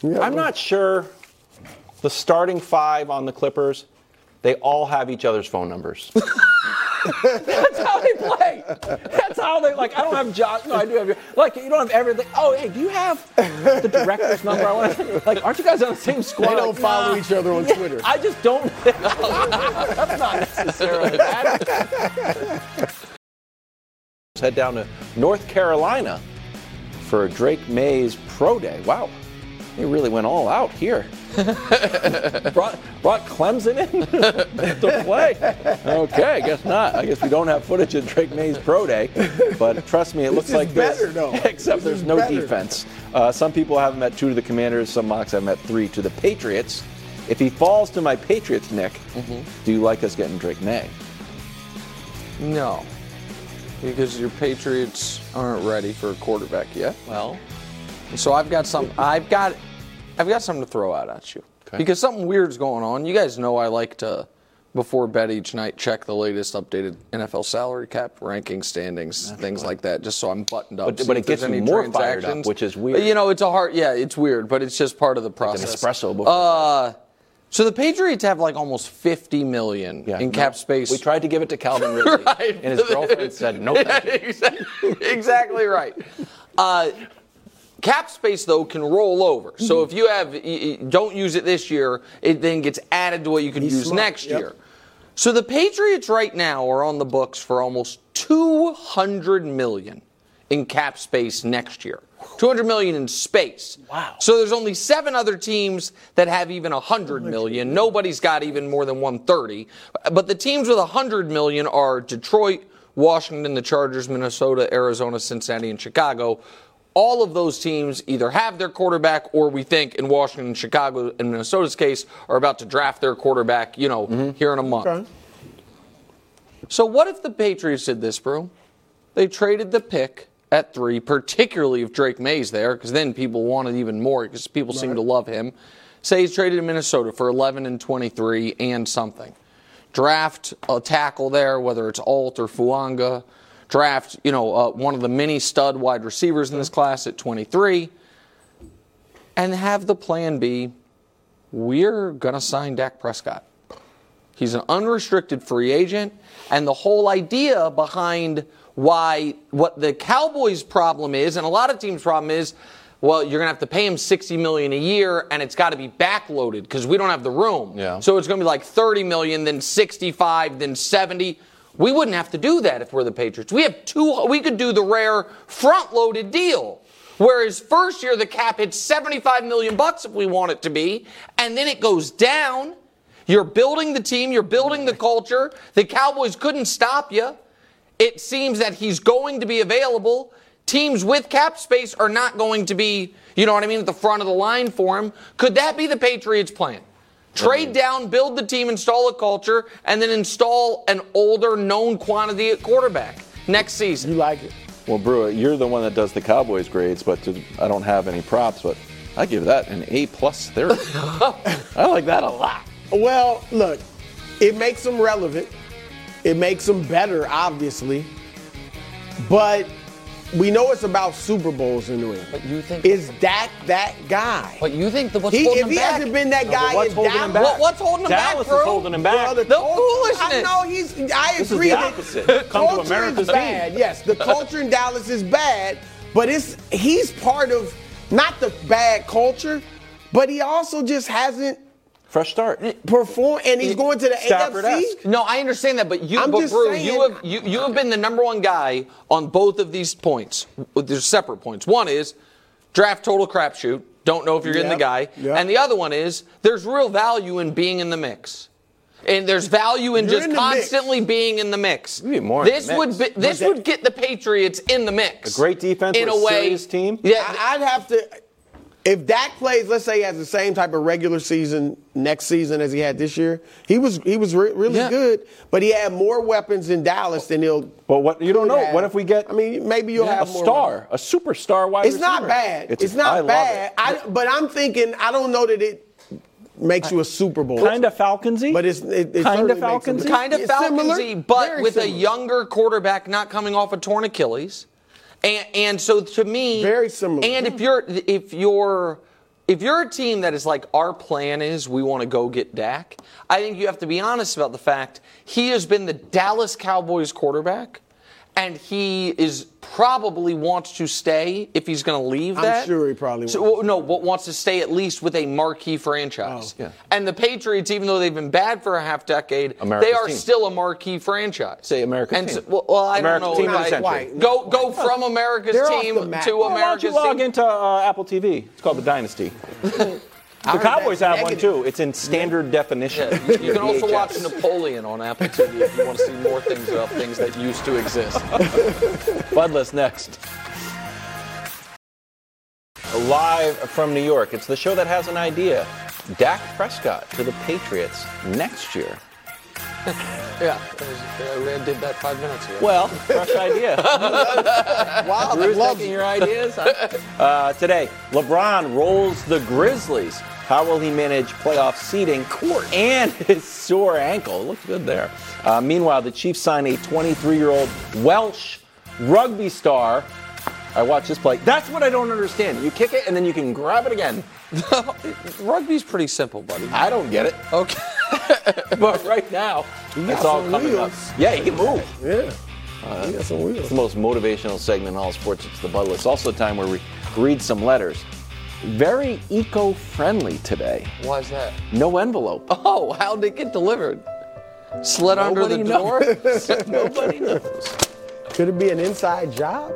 Yeah, I'm not sure the starting five on the Clippers, they all have each other's phone numbers. That's how they play. That's how they, like, I don't have Josh. No, I do have your, like, you don't have everything. Oh, hey, do you have the director's number? I want to, like, aren't you guys on the same squad? They don't like, follow nah. each other on Yeah, Twitter. I just don't. That's not necessarily bad. Let's head down to North Carolina for Drake May's Pro Day. Wow. He really went all out here. brought, brought Clemson in to play. Okay, I guess not. I guess we don't have footage of Drake May's Pro Day. But trust me, it looks is like better, this. though. Except This there's is no better. defense. Uh, some people have him at two to the Commanders. Some mocks have him at three to the Patriots. If he falls to my Patriots, Nick, mm-hmm. do you like us getting Drake May? No. Because your Patriots aren't ready for a quarterback yet. Well, so I've got some. I've got. I've got something to throw out at you. Okay. Because something weird's going on. You guys know I like to, before bed each night, check the latest updated N F L salary cap ranking standings, That's things like that, just so I'm buttoned up. But, but it gets you more fired up, which is weird. You know, it's a hard. Yeah, it's weird, but it's just part of the process. Like an espresso before. Uh, so the Patriots have like almost fifty million Yeah, in no, cap space. We tried to give it to Calvin Ridley, Right. and his girlfriend said, no, thank you. exactly, exactly right. Uh, cap space, though, can roll over. So Mm-hmm. if you have, you, you don't use it this year, it then gets added to what you can He's use smart, next yep. year. So the Patriots right now are on the books for almost two hundred million dollars in cap space next year. two hundred million dollars in space. Wow. So there's only seven other teams that have even one hundred million dollars. Nobody's got even more than one hundred thirty. But the teams with one hundred million dollars are Detroit, Washington, the Chargers, Minnesota, Arizona, Cincinnati, and Chicago. All of those teams either have their quarterback or we think in Washington, Chicago, and Minnesota's case are about to draft their quarterback, you know, mm-hmm. here in a month. Okay. So what if the Patriots did this, bro? They traded the pick at three, particularly if Drake May's there, because then people wanted even more because people right. seem to love him. Say he's traded to Minnesota for eleven and twenty-three and something. Draft a tackle there, whether it's Alt or Fuanga. Draft, you know, uh, one of the many stud wide receivers in this class at twenty-three. And have the plan be, we're going to sign Dak Prescott. He's an unrestricted free agent. And the whole idea behind why, what the Cowboys' problem is, and a lot of teams' problem is, well, you're going to have to pay him sixty million dollars a year, and it's got to be backloaded because we don't have the room. Yeah. So it's going to be like thirty million dollars, then sixty-five, then seventy. We wouldn't have to do that if we're the Patriots. We have two. We could do the rare front-loaded deal, whereas first year the cap hits seventy-five million bucks if we want it to be, and then it goes down. You're building the team. You're building the culture. The Cowboys couldn't stop you. It seems that he's going to be available. Teams with cap space are not going to be, you know what I mean, at the front of the line for him. Could that be the Patriots' plan? Trade down, build the team, install a culture, and then install an older, known quantity at quarterback next season. You like it? Well, Brewer, you're the one that does the Cowboys grades, but to, I don't have any props, but I give that an A plus there. I like that a lot. Well, look, it makes them relevant. It makes them better, obviously. But we know it's about Super Bowls in New England. But you think is Dak that guy? But you think that what's he, holding if him he back? hasn't been that guy, No, what's in holding Dallas, him back? What, what's holding him Dallas back, bro? is holding him back. Well, the The culture- foolishness. I know he's. I This is agree the that opposite. the Come to culture America's is team. bad. Yes, the culture in Dallas is bad, but it's he's part of not the bad culture, but he also just hasn't Fresh start. performed, and he's going to the A F C. Stafford-esque. No, I understand that, but you, I'm but just Brew, saying- you have you, you have been the number one guy on both of these points. There's separate points. One is draft total crapshoot. Don't know if you're getting the Yep, guy. yep. And the other one is there's real value in being in the mix. And there's value in You're just in the mix. constantly being in the mix. You need more in this the would mix. be, this But that- would get the Patriots in the mix. A great defense in with a a way. serious team. Yeah, I- I'd have to. If Dak plays, let's say he has the same type of regular season next season as he had this year, he was he was re- really Yeah. good, but he had more weapons in Dallas than he'll. But what you don't know? have. What if we get? I mean, maybe you'll a have more star, a superstar wide It's receiver. not bad. It's, It's, not I love bad. it. I, but I'm thinking, I don't know that it makes you a Super Bowl. Kind of Falconsy. But it's it, it Kind of certainly makes Falconsy? it- kind of it's similar, Falconsy, but very with a similar. younger quarterback not coming off a torn Achilles. And, and so to me, Very similar. And if you're if you're if you're a team that is like, our plan is we want to go get Dak, I think you have to be honest about the fact he has been the Dallas Cowboys quarterback, and he is probably wants to stay if he's going to leave I'm that. sure he probably so, will. well, no, but wants to stay at least with a marquee franchise. Oh, yeah. And the Patriots, even though they've been bad for a half decade, America's they are team. still a marquee franchise. Say America's and team. So, well, well, I America's don't know. team of the I- century. Go, go from America's They're off team the map. to Well, Why don't you America's log team. into uh, Apple T V? It's called the Dynasty. The heard Cowboys that's have one negative. too. It's in standard definition. Yeah, you can also V H watch S. Napoleon on Apple T V if you want to see more things about things that used to exist. Budless next. Live from New York. It's the show that has an idea. Dak Prescott to the Patriots next year. Yeah, I did that five minutes ago. Well, fresh idea. Wow, Drew's loves taking your ideas. uh, today, LeBron rolls the Grizzlies. How will he manage playoff seeding and his sore ankle? Looked good there. Uh, meanwhile, the Chiefs sign a twenty-three-year-old Welsh rugby star. I watched this play. That's what I don't understand. You kick it and then you can grab it again. Rugby's pretty simple, buddy. I don't get it. Okay. But right now, it's all some coming up. wheels. Yeah, he can move. Yeah. Uh, he got some wheels. It's the most motivational segment in all sports. It's the Budless. It's also a time where we read some letters. Very eco-friendly today. Why is that? No envelope. Oh, how'd it get delivered? Slid under the Nobody door? knows. Nobody knows. Could it be an inside job?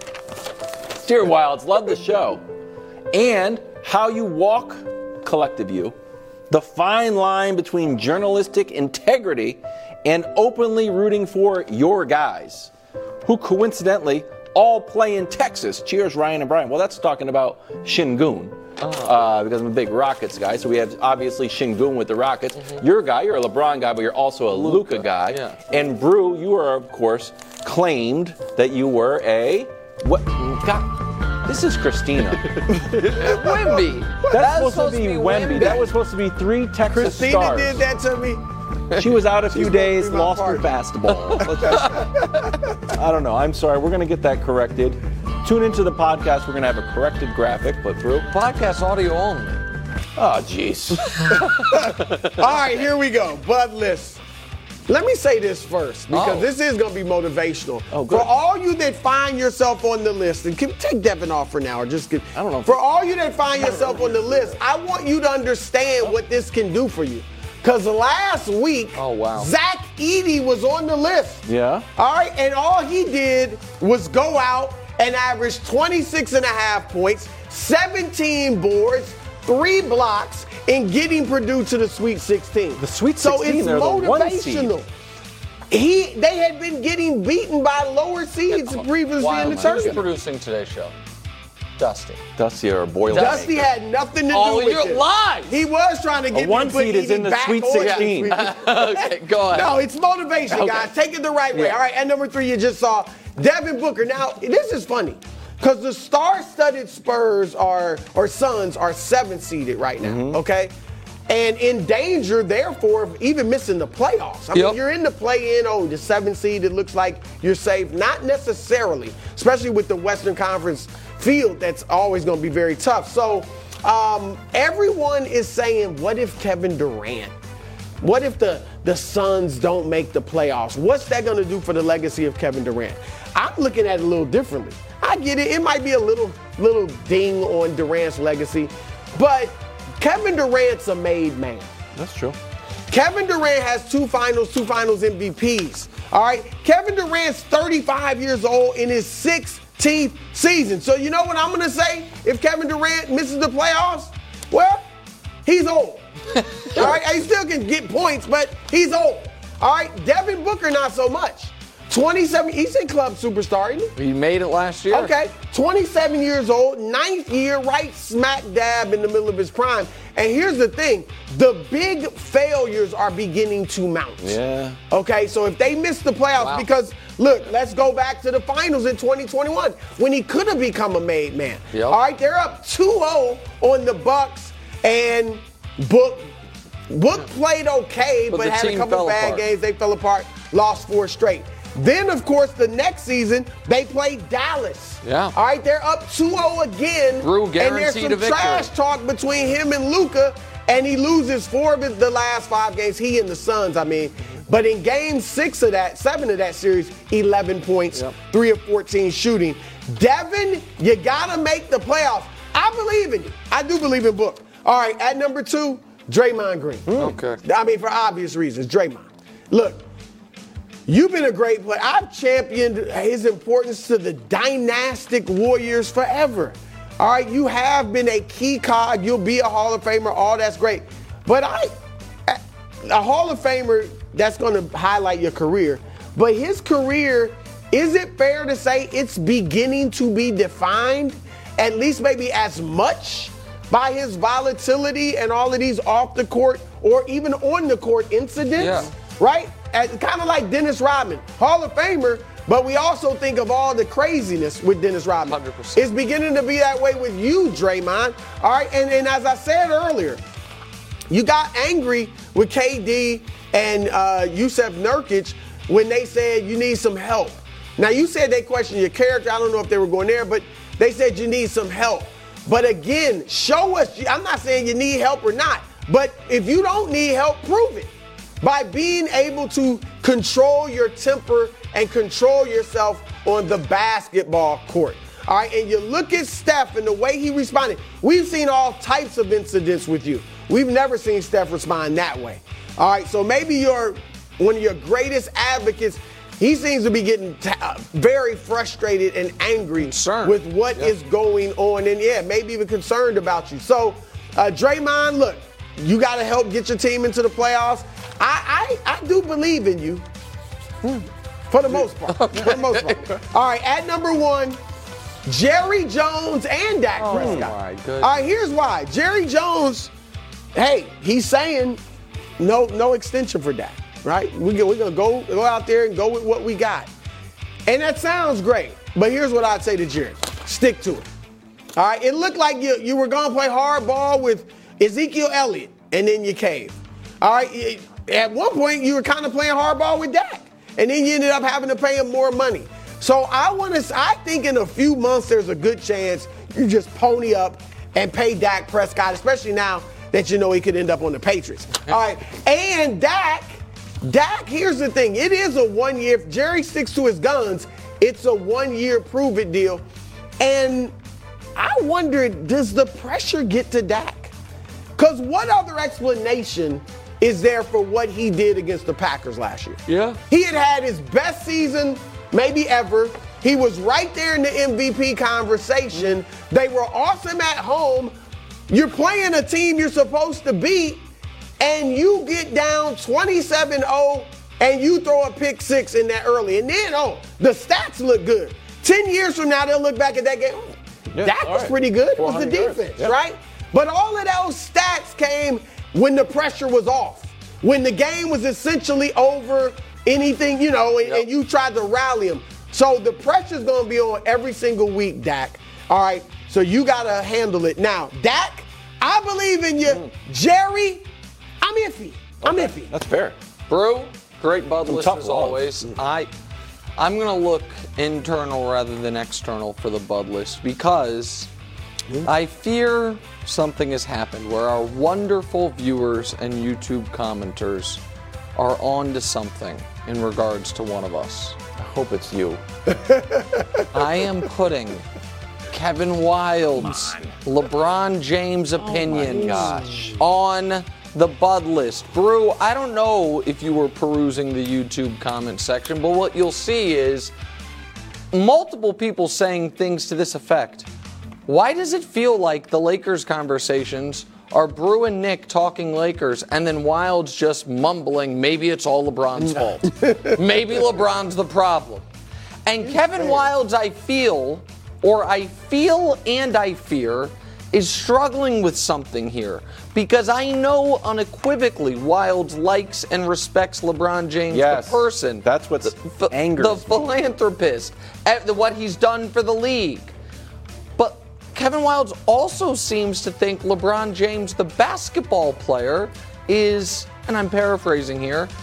Dear Wilds, love the show. And how you walk, collective you, the fine line between journalistic integrity and openly rooting for your guys, who coincidentally all play in Texas. Cheers, Ryan and Brian. Well, that's talking about Shingun. Uh, because I'm a big Rockets guy, so we have obviously Shingun with the Rockets. Mm-hmm. You're a guy, you're a LeBron guy, but you're also a Luka, Luka guy. Yeah. And Brew, you are, of course, claimed that you were a what? God, this is Christina. Wemby. That's, That's supposed, supposed to be, be Wemby. Wemby. That was supposed to be three Texas Christina stars. did that to me. She was out a few She's days, my lost her party. fastball. I don't know. I'm sorry. We're going to get that corrected. Tune into the podcast. We're going to have a corrected graphic, but through. Podcast audio only. Oh, jeez. All right, here we go. Budless. Let me say this first, because Oh. this is going to be motivational. Oh, good. For all you that find yourself on the list, and can, take Devin off for now, or just get, I don't know. For all you that find yourself on the list, I want you to understand what this can do for you. Because last week, Oh, wow. Zach Edey was on the list. Yeah. All right, and all he did was go out and average twenty-six and a half points, seventeen boards, three blocks, and getting Purdue to the Sweet sixteen. The Sweet so sixteen, it's they're the one seed. motivational. He, they had been getting beaten by lower seeds previously Wild in the man. Who's tournament. producing today's show? Dusty. Dusty or Boiler. Dusty had nothing to Oh, do with you're it. lies. He was trying to get A one me to put seed is Edey in the back Sweet on the sixteen. Sweet- Okay, go ahead. No, it's motivation, guys. Take it the right way. Yeah. All right, and number three, you just saw Devin Booker. Now, this is funny because the star-studded Spurs are, or Suns are seventh seeded right now, Mm-hmm. okay? And in danger, therefore, of even missing the playoffs. I mean, Yep. you're in the play-in, oh, the seventh seed, it looks like you're safe. Not necessarily, especially with the Western Conference field that's always going to be very tough. So um, everyone is saying, what if Kevin Durant? What if the, the Suns don't make the playoffs? What's that going to do for the legacy of Kevin Durant? I'm looking at it a little differently. I get it. It might be a little little ding on Durant's legacy, but Kevin Durant's a made man. That's true. Kevin Durant has two finals, two finals M V Ps. All right. Kevin Durant's thirty-five years old in his sixteenth season. So you know what I'm going to say if Kevin Durant misses the playoffs? Well, he's old. All right. He still can get points, but he's old. All right. Devin Booker, not so much. twenty-seven, he's in club superstar, isn't he? He made it last year. Okay, twenty-seven years old, ninth year, right smack dab in the middle of his prime. And here's the thing, the big failures are beginning to mount. Yeah. Okay, so if they miss the playoffs, Wow. because look, let's go back to the finals in twenty twenty-one when he could have become a made man. Yep. All right, they're up two oh on the Bucks, and Book Book played okay, But but, the had a team couple fell bad apart. games. They fell apart, lost four straight. Then, of course, the next season, they play Dallas. Yeah. All right, they're up two oh again. Brew and there's guaranteed some a victory. trash talk between him and Luka, and he loses four of the last five games. He and the Suns, I mean. But in game six of that, seven of that series, eleven points, yep. three of fourteen shooting. Devin, you got to make the playoffs. I believe in you. I do believe in Book. All right, at number two, Draymond Green. Okay. I mean, for obvious reasons, Draymond. Look, you've been a great player. I've championed his importance to the dynastic Warriors forever. All right, you have been a key cog. You'll be a Hall of Famer. All that's great. But I, a Hall of Famer, that's going to highlight your career. But his career, is it fair to say it's beginning to be defined, at least maybe as much, by his volatility and all of these off the court or even on the court incidents? Yeah. Right? Kind of like Dennis Rodman, Hall of Famer, but we also think of all the craziness with Dennis Rodman. one hundred percent. It's beginning to be that way with you, Draymond. All right, and, and as I said earlier, you got angry with K D and uh, Yusuf Nurkic when they said you need some help. Now, you said they questioned your character. I don't know if they were going there, but they said you need some help. But again, show us. I'm not saying you need help or not, but if you don't need help, prove it. By being able to control your temper and control yourself on the basketball court. All right, and you look at Steph and the way he responded. We've seen all types of incidents with you. We've never seen Steph respond that way. All right, so maybe you're one of your greatest advocates. He seems to be getting t- uh, very frustrated and angry Concerned. with what Yep. is going on, and yeah, maybe even concerned about you. So, uh, Draymond, look, you got to help get your team into the playoffs. I, I, I do believe in you, for the most part. Okay. For the most part. All right, at number one, Jerry Jones and Dak Oh, Prescott. my goodness. All right, here's why. Jerry Jones, hey, he's saying no, no extension for Dak. Right? We go, we're going to go go out there and go with what we got. And that sounds great. But here's what I'd say to Jerry. Stick to it. All right? It looked like you, you were going to play hardball with Ezekiel Elliott, and then you caved. All right? At one point, you were kind of playing hardball with Dak. And then you ended up having to pay him more money. So I want to. I think in a few months, there's a good chance you just pony up and pay Dak Prescott, especially now that you know he could end up on the Patriots. All right? And Dak... Dak, here's the thing. It is a one-year. If Jerry sticks to his guns, it's a one-year prove-it deal. And I wonder, does the pressure get to Dak? Because what other explanation is there for what he did against the Packers last year? Yeah. He had had his best season maybe ever. He was right there in the M V P conversation. They were awesome at home. You're playing a team you're supposed to beat. And you get down twenty-seven oh and you throw a pick six in that early. And then, oh, the stats look good. Ten years from now, they'll look back at that game. Oh, Yeah, that was right. pretty good. It was the four hundred yards. defense, Yeah. right? But all of those stats came when the pressure was off, when the game was essentially over, anything, you know, and, Yep. and you tried to rally them. So the pressure's going to be on every single week, Dak. All right, so you got to handle it. Now, Dak, I believe in you. Mm. Jerry, I'm iffy. I'm Okay, iffy. That's fair. Brew, great bud list tough as loss. always. I, I'm gonna look internal rather than external for the bud list because I fear something has happened where our wonderful viewers and YouTube commenters are on to something in regards to one of us. I hope it's you. I am putting Kevin Wild's LeBron James opinion gosh. on the bud list. Brew, I don't know if you were perusing the YouTube comment section, but what you'll see is multiple people saying things to this effect. Why does it feel like the Lakers conversations are Brew and Nick talking Lakers and then Wild's just mumbling, maybe it's all LeBron's fault. Maybe LeBron's the problem. And Kevin Wild's, I feel, or I feel and I fear, is struggling with something here. Because I know unequivocally Wild likes and respects LeBron James, Yes, the person. that's what's the, angers The me. philanthropist, at the- what he's done for the league. But Kevin Wildes also seems to think LeBron James, the basketball player, is, and I'm paraphrasing here,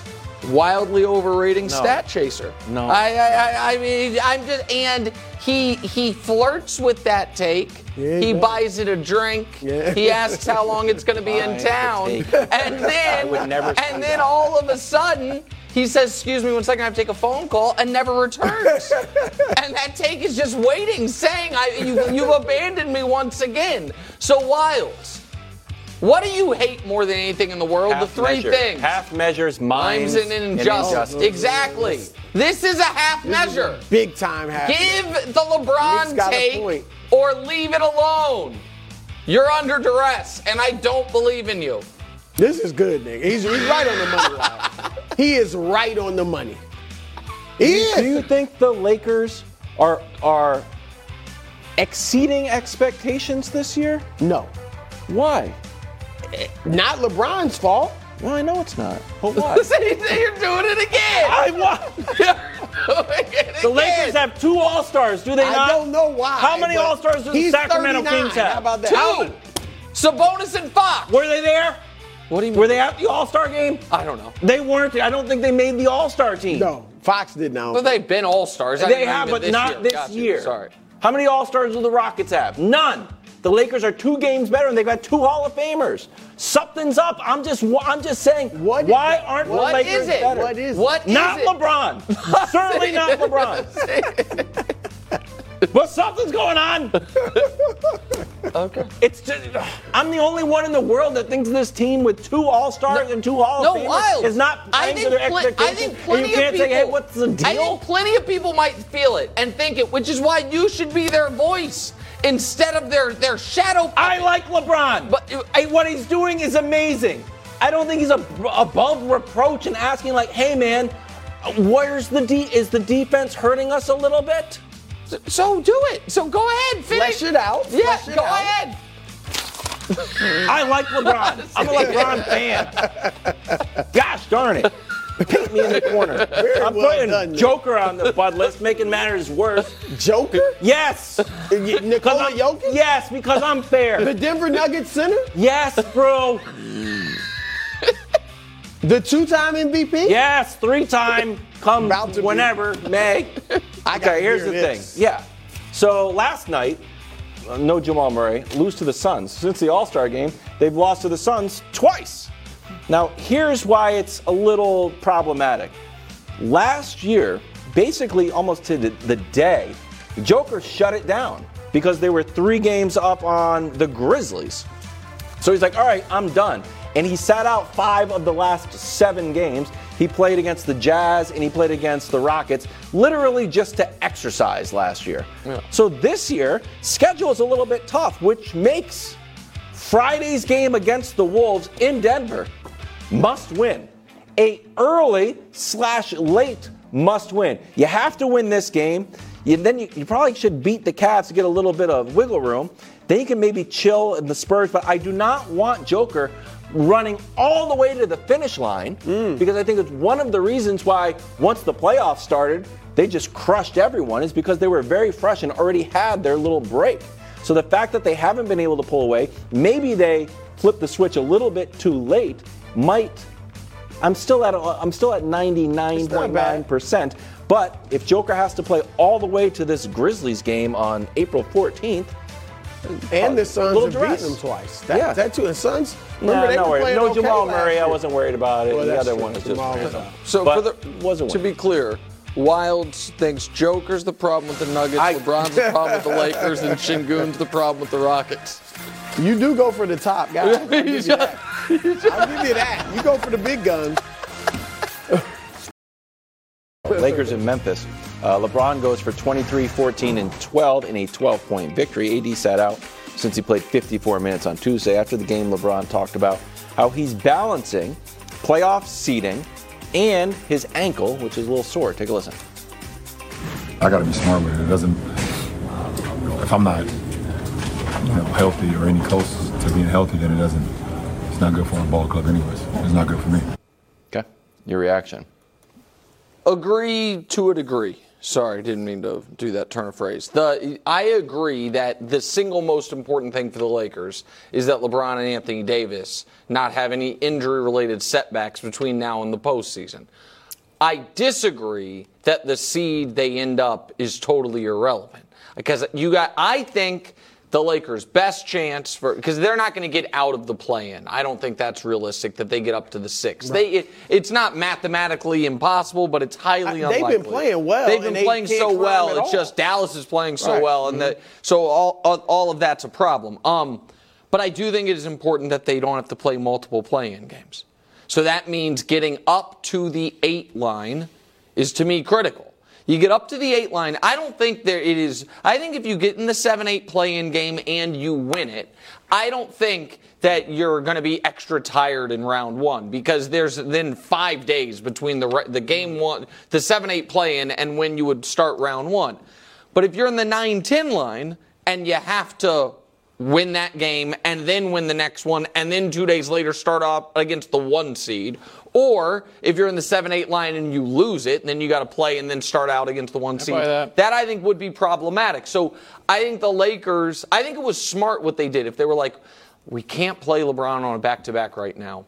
Wildly overrating No. stat chaser. No. I, I, I, I mean, I'm just, and he he flirts with that take. Yeah, he he buys it a drink. Yeah. He asks how long it's going to be in Buy town, the take. and then would never say and then that. all of a sudden he says, "Excuse me, one second, I have to take a phone call," and never returns. And that take is just waiting, saying, I, you, "You've abandoned me once again." So Wiles, what do you hate more than anything in the world? Half the three measure. things. Half measures, Mimes mimes, and injustice. injustice. Exactly. This is a half measure. Big time half. Give the Nick's LeBron got a take point. or leave it alone. You're under duress, and I don't believe in you. This is good, nigga. He's, he's right on the money line. He is right on the money. He is. Do you think the Lakers are are exceeding expectations this year? No. Why? Not LeBron's fault. Well, I know it's not. But why? See, you're doing it again. I want. The Lakers have two All-Stars, do they I not? don't know why. How many but All-Stars do the he's Sacramento thirty-nine. Kings have? How about that? Two. Sabonis and Fox. Were they there? What do you mean? Were they at the All-Star game? I don't know. They weren't. I don't think they made the All-Star team. No, Fox did now. Well, they've been all-stars. I They didn't have, even but this not year. this Gotcha. year. Sorry. How many All-Stars do the Rockets have? None. The Lakers are two games better, and they've got two Hall of Famers. Something's up. I'm just, I'm just saying. What- why aren't What the Lakers is it? better? What is it? What is Not it? LeBron. Certainly not LeBron. But something's going on. Okay. It's just, I'm the only one in the world that thinks this team with two All-Stars No, and two Hall no, of Famers Wiles. is not I playing to think their pl- expectations. I think And plenty you can't of people. say, hey, what's the deal? I think plenty of people might feel it and think it, which is why you should be their voice instead of their their shadow. I like LeBron, But- but I, what he's doing is amazing. I don't think he's a, above reproach and asking like, "Hey, man, where's the de- is the defense hurting us a little bit?" So do it. So go ahead. Finish Flesh it out. Yeah, Flesh it go out. ahead. I like LeBron. I'm a LeBron fan. Gosh darn it. Paint me in the corner. I'm well putting done, Nick. Joker on the bud list, making matters worse. Joker? Yes. Nikola I'm- Jokic? Yes, because I'm fair. The Denver Nuggets center? Yes, bro. The two-time M V P? Yes, three-time. Come About to be. whenever, May. I gotta Okay, here's hear the this. thing. Yeah. So last night, uh, no Jamal Murray, lose to the Suns. Since the All-Star game, they've lost to the Suns twice. Now, here's why it's a little problematic. Last year, basically almost to the, the day, the Joker shut it down because they were three games up on the Grizzlies. So he's like, all right, I'm done. And he sat out five of the last seven games. He played against the Jazz and he played against the Rockets, literally just to exercise last year. Yeah. So this year, schedule is a little bit tough, which makes Friday's game against the Wolves in Denver must win. A early slash late must win. You have to win this game. You, then you, you probably should beat the Cavs to get a little bit of wiggle room. Then you can maybe chill in the Spurs, but I do not want Joker running all the way to the finish line because I think it's one of the reasons why once the playoffs started, they just crushed everyone is because they were very fresh and already had their little break. So the fact that they haven't been able to pull away, maybe they flipped the switch a little bit too late, might. I'm still at I'm still at ninety-nine point nine percent. But if Joker has to play all the way to this Grizzlies game on April fourteenth, And the Suns little have beaten dress. them twice. That, Yeah. that too. And Suns, Nah, remember they no, were worry. playing no okay Jamal last Murray. year. I wasn't worried about it. Well, the that's other true. one is just Jamal was random. out. So But for the, wasn't to winning. be clear, Wilds thinks Joker's the problem with the Nuggets, I- LeBron's the problem with the Lakers, and Şengün's the problem with the Rockets. You do go for the top guy. I'll give you that. I'll give you that. You go for the big guns. Lakers in Memphis. Uh, LeBron goes for twenty-three, fourteen, and twelve in a twelve-point victory. A D sat out since he played fifty-four minutes on Tuesday. After the game, LeBron talked about how he's balancing playoff seeding and his ankle, which is a little sore. Take a listen. I got to be smart with it. It doesn't. If I'm not, you know, healthy or any close to being healthy, then it doesn't. It's not good for our ball club, anyways. It's not good for me. Okay, your reaction. Agree to a degree. Sorry, didn't mean to do that turn of phrase. The I agree that the single most important thing for the Lakers is that LeBron and Anthony Davis not have any injury-related setbacks between now and the postseason. I disagree that the seed they end up is totally irrelevant. Because you got, I think the Lakers' best chance for, because they're not going to get out of the play-in. I don't think that's realistic that they get up to the six. Right. They, it, it's not mathematically impossible, but it's highly I, unlikely. They've been playing well. They've been they playing so well. It's all. just Dallas is playing so right. well, and mm-hmm. the, so all, all all of that's a problem. Um, but I do think it is important that they don't have to play multiple play-in games. So that means getting up to the eight line is, to me, critical. You get up to the eight line. I don't think there it is. I think if you get in the seven eight play-in game and you win it, I don't think that you're going to be extra tired in round one because there's then five days between the the game one, the seven eight play-in, and when you would start round one. But if you're in the nine ten line and you have to win that game and then win the next one and then two days later start off against the one seed, or if you're in the seven eight line and you lose it, and then you got to play and then start out against the one seed. That. that I think would be problematic. So I think the Lakers, I think it was smart what they did. If they were like, we can't play LeBron on a back-to-back right now.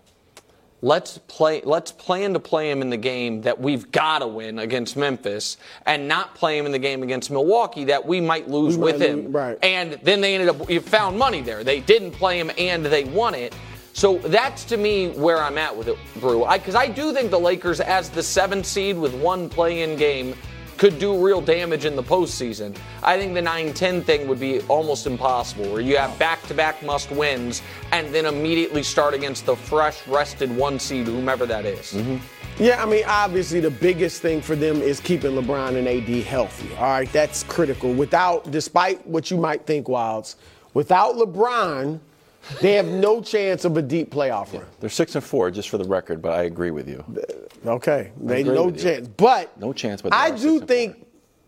Let's play. Let's plan to play him in the game that we've got to win against Memphis, and not play him in the game against Milwaukee that we might lose we with might him. Lose, right. And then they ended up. You found money there. They didn't play him, and they won it. So that's, to me, where I'm at with it, Brew. Because I, I do think the Lakers, as the seventh seed with one play-in game, could do real damage in the postseason. I think the nine ten thing would be almost impossible, where you have back-to-back must-wins and then immediately start against the fresh, rested one seed, whomever that is. Mm-hmm. Yeah, I mean, obviously the biggest thing for them is keeping LeBron and A D healthy. All right, that's critical. Without, despite what you might think, Wilds, without LeBron, they have no chance of a deep playoff run. They're six and four, just for the record, but I agree with you. Okay, they no chance. But no chance. But I do think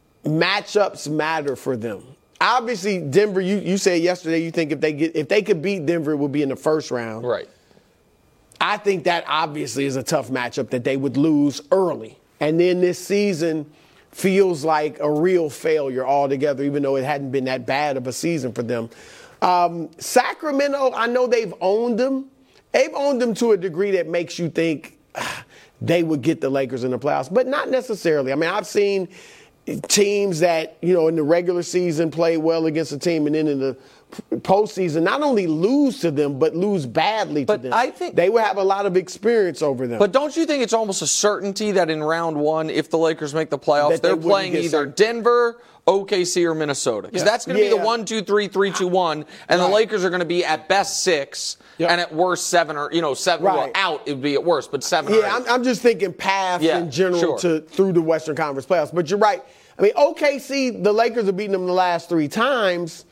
matchups matter for them. Obviously, Denver. You, you said yesterday you think if they get if they could beat Denver, it would be in the first round. Right. I think that obviously is a tough matchup that they would lose early, and then this season feels like a real failure altogether, even though it hadn't been that bad of a season for them. Um, Sacramento, I know they've owned them. They've owned them to a degree that makes you think ah, they would get the Lakers in the playoffs, but not necessarily. I mean, I've seen teams that, you know, in the regular season play well against a team and then in the postseason not only lose to them, but lose badly but to them. I think they will have a lot of experience over them. But don't you think it's almost a certainty that in round one, if the Lakers make the playoffs, That they they're playing either certain. Denver, O K C, or Minnesota? Because Yeah. that's going to Yeah. be the one, two, three, three, two, one, and Right. the Lakers are going to be at best six, Yep. and at worst seven or you know seven. Right. Well, out it would be at worst, but seven. or Yeah, eight. I'm, I'm just thinking path Yeah, in general sure. to through the Western Conference playoffs. But you're right. I mean, O K C, the Lakers have beaten them the last three times,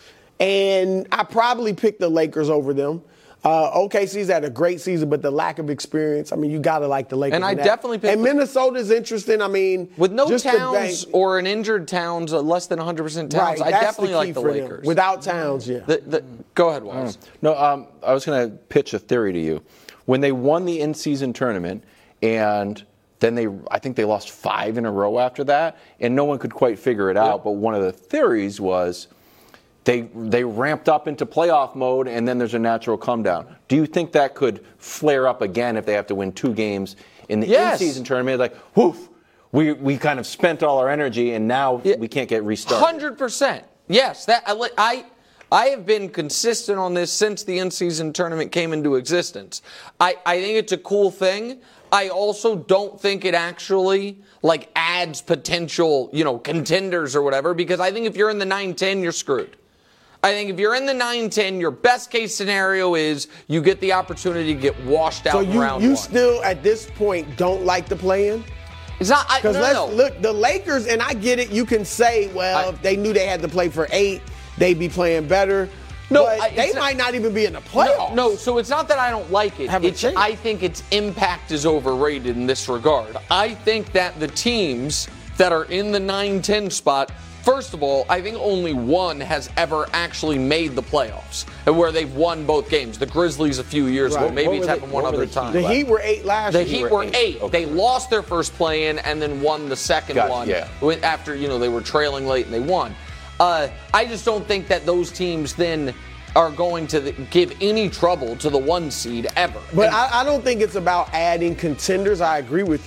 and I probably picked the Lakers over them. Uh, O K C's had a great season, but the lack of experience, I mean, you got to like the Lakers. And I in that. definitely picked And the- Minnesota's interesting. I mean, With no just the Towns bank- or an injured Towns, uh, less than one hundred percent Towns, right, I that's definitely the key like the for them. Lakers. Without Towns, yeah. The, the, go ahead, Wallace. No, um, I was going to pitch a theory to you. When they won the in-season tournament, and then they, I think they lost five in a row after that, and no one could quite figure it out. Yep. But one of the theories was they they ramped up into playoff mode, and then there's a natural come down. Do you think that could flare up again if they have to win two games in the Yes. in-season tournament? Like, whoof, we we kind of spent all our energy, and now Yeah. we can't get restarted. one hundred percent. Yes, that I, I I have been consistent on this since the in-season tournament came into existence. I, I think it's a cool thing. I also don't think it actually like adds potential, you know, contenders or whatever, because I think if you're in the nine ten, you're screwed. I think if you're in the nine ten, your best case scenario is you get the opportunity to get washed out So in you, round you one. still, at this point, don't like the play-in? It's not, I, no, Because no, let's no. look, the Lakers, and I get it, you can say, well, I- if they knew they had to play for eight, they'd be playing better. No, but I- they it's not- might not even be in the playoffs. No, no, so it's not that I don't like it. Have a It's, chance. I think its impact is overrated in this regard. I think that the teams that are in the nine ten spot, first of all, I think only one has ever actually made the playoffs, and where they've won both games. The Grizzlies a few years Right. ago. Maybe What it's were happened they- one what were other the time. The Heat were eight last The year. Heat were eight. Okay. They lost their first play-in and then won the second Gotcha, one yeah. when- after, you know, they were trailing late and they won. Uh, I just don't think that those teams then are going to the, give any trouble to the one seed ever. But And- I, I don't think it's about adding contenders. I agree with you.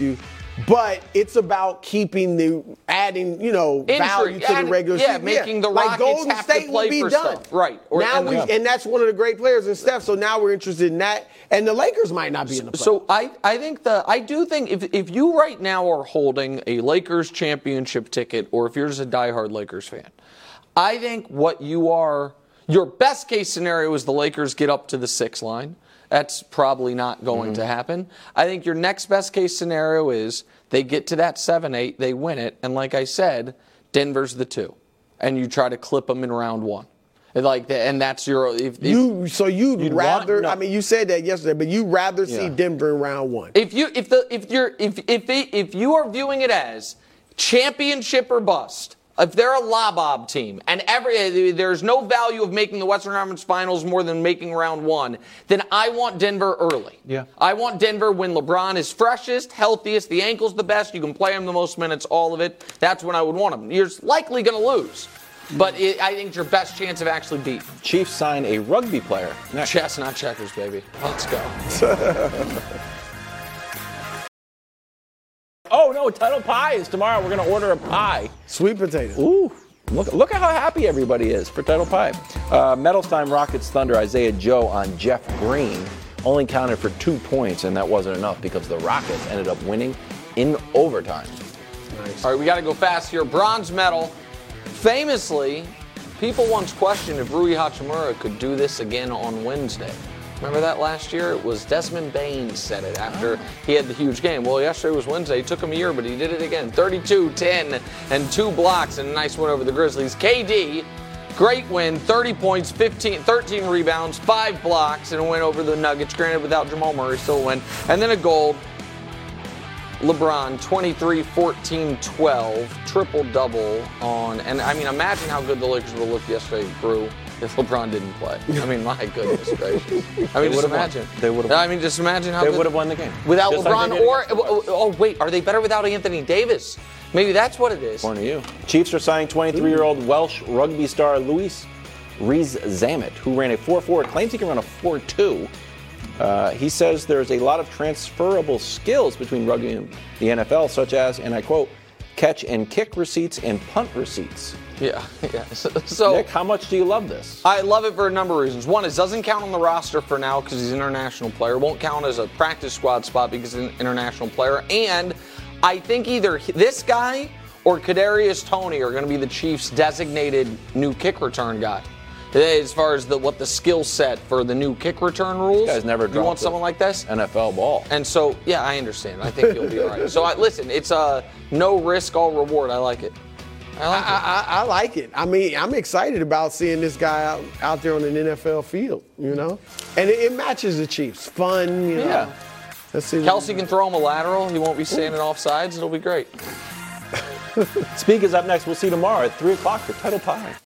But it's about keeping the adding, you know, Intrigue. value to Add- the regular yeah, season. making the like Rockets Golden have to State play will be for done. stuff. Right. Or- now and- we, yeah. and that's one of the great players in Steph. So now we're interested in that. And the Lakers might not be in the play. So I, I think the I do think if if you right now are holding a Lakers championship ticket, or if you're just a diehard Lakers fan, I think what you are your best case scenario is the Lakers get up to the six line. That's probably not going Mm-hmm. to happen. I think your next best case scenario is they get to that seven eight, they win it, and like I said, Denver's the two, and you try to clip them in round one. And like that, and that's your. If, if, you so you'd, You'd rather. want- no. I mean, you said that yesterday, but you'd rather see Yeah. Denver in round one. If you if the if you're if if they, if you are viewing it as championship or bust, if they're a lobob team and every there's no value of making the Western Conference Finals more than making round one, then I want Denver early. Yeah. I want Denver when LeBron is freshest, healthiest, the ankle's the best, you can play him the most minutes, all of it. That's when I would want him. You're likely going to lose, but it, I think it's your best chance of actually beating. Chiefs sign a rugby player. Next. Chess, not checkers, baby. Let's go. Oh, no, Title Pie is tomorrow. We're going to order a pie. Sweet potato. Ooh, look, look at how happy everybody is for Title Pie. Uh, Metalstein Rockets Thunder, Isaiah Joe on Jeff Green only counted for two points, and that wasn't enough because the Rockets ended up winning in overtime. Nice. All right, we got to go fast here. Bronze medal. Famously, people once questioned if Rui Hachimura could do this again on Wednesday. Remember that last year? It was Desmond Bain said it after he had the huge game. Well, yesterday was Wednesday. It took him a year, but he did it again. thirty-two, ten, and two blocks, and a nice win over the Grizzlies. K D, great win. thirty points, fifteen, thirteen rebounds, five blocks, and a win over the Nuggets. Granted, without Jamal Murray, still a win. And then a gold. LeBron, twenty-three, fourteen, twelve, triple-double on, and I mean, imagine how good the Lakers would have looked yesterday, Brew, if LeBron didn't play. I mean, my goodness gracious. I mean, just imagine. They would have. I mean, just imagine how They good- would have won the game Without Just like LeBron they did or, against the oh, oh, wait, are they better without Anthony Davis? Maybe that's what it is. According to you. Chiefs are signing twenty-three-year-old Welsh rugby star Luis Rees-Zammit, who ran a four four, claims he can run a four two. Uh, he says there's a lot of transferable skills between rugby and the N F L, such as, and I quote, catch and kick receipts and punt receipts. Yeah, yeah. So, so Nick, how much do you love this? I love it for a number of reasons. One, it doesn't count on the roster for now because he's an international player. Won't count as a practice squad spot because he's an international player. And I think either this guy or Kadarius Toney are going to be the Chiefs' designated new kick return guy. As far as the, what the skill set for the new kick return rules, This guy's never you want dropped someone a like this? N F L ball. And so, yeah, I understand. I think you'll be all right. So, I, listen, it's a no risk, all reward. I like it. I like I, it. I, I like it. I mean, I'm excited about seeing this guy out, out there on an N F L field, you know? And it, it matches the Chiefs. Fun, you know? Yeah. Let's see. Kelsey can throw him a lateral. He won't be standing off sides. It'll be great. Speak is up next. We'll see you tomorrow at three o'clock for Title Pie.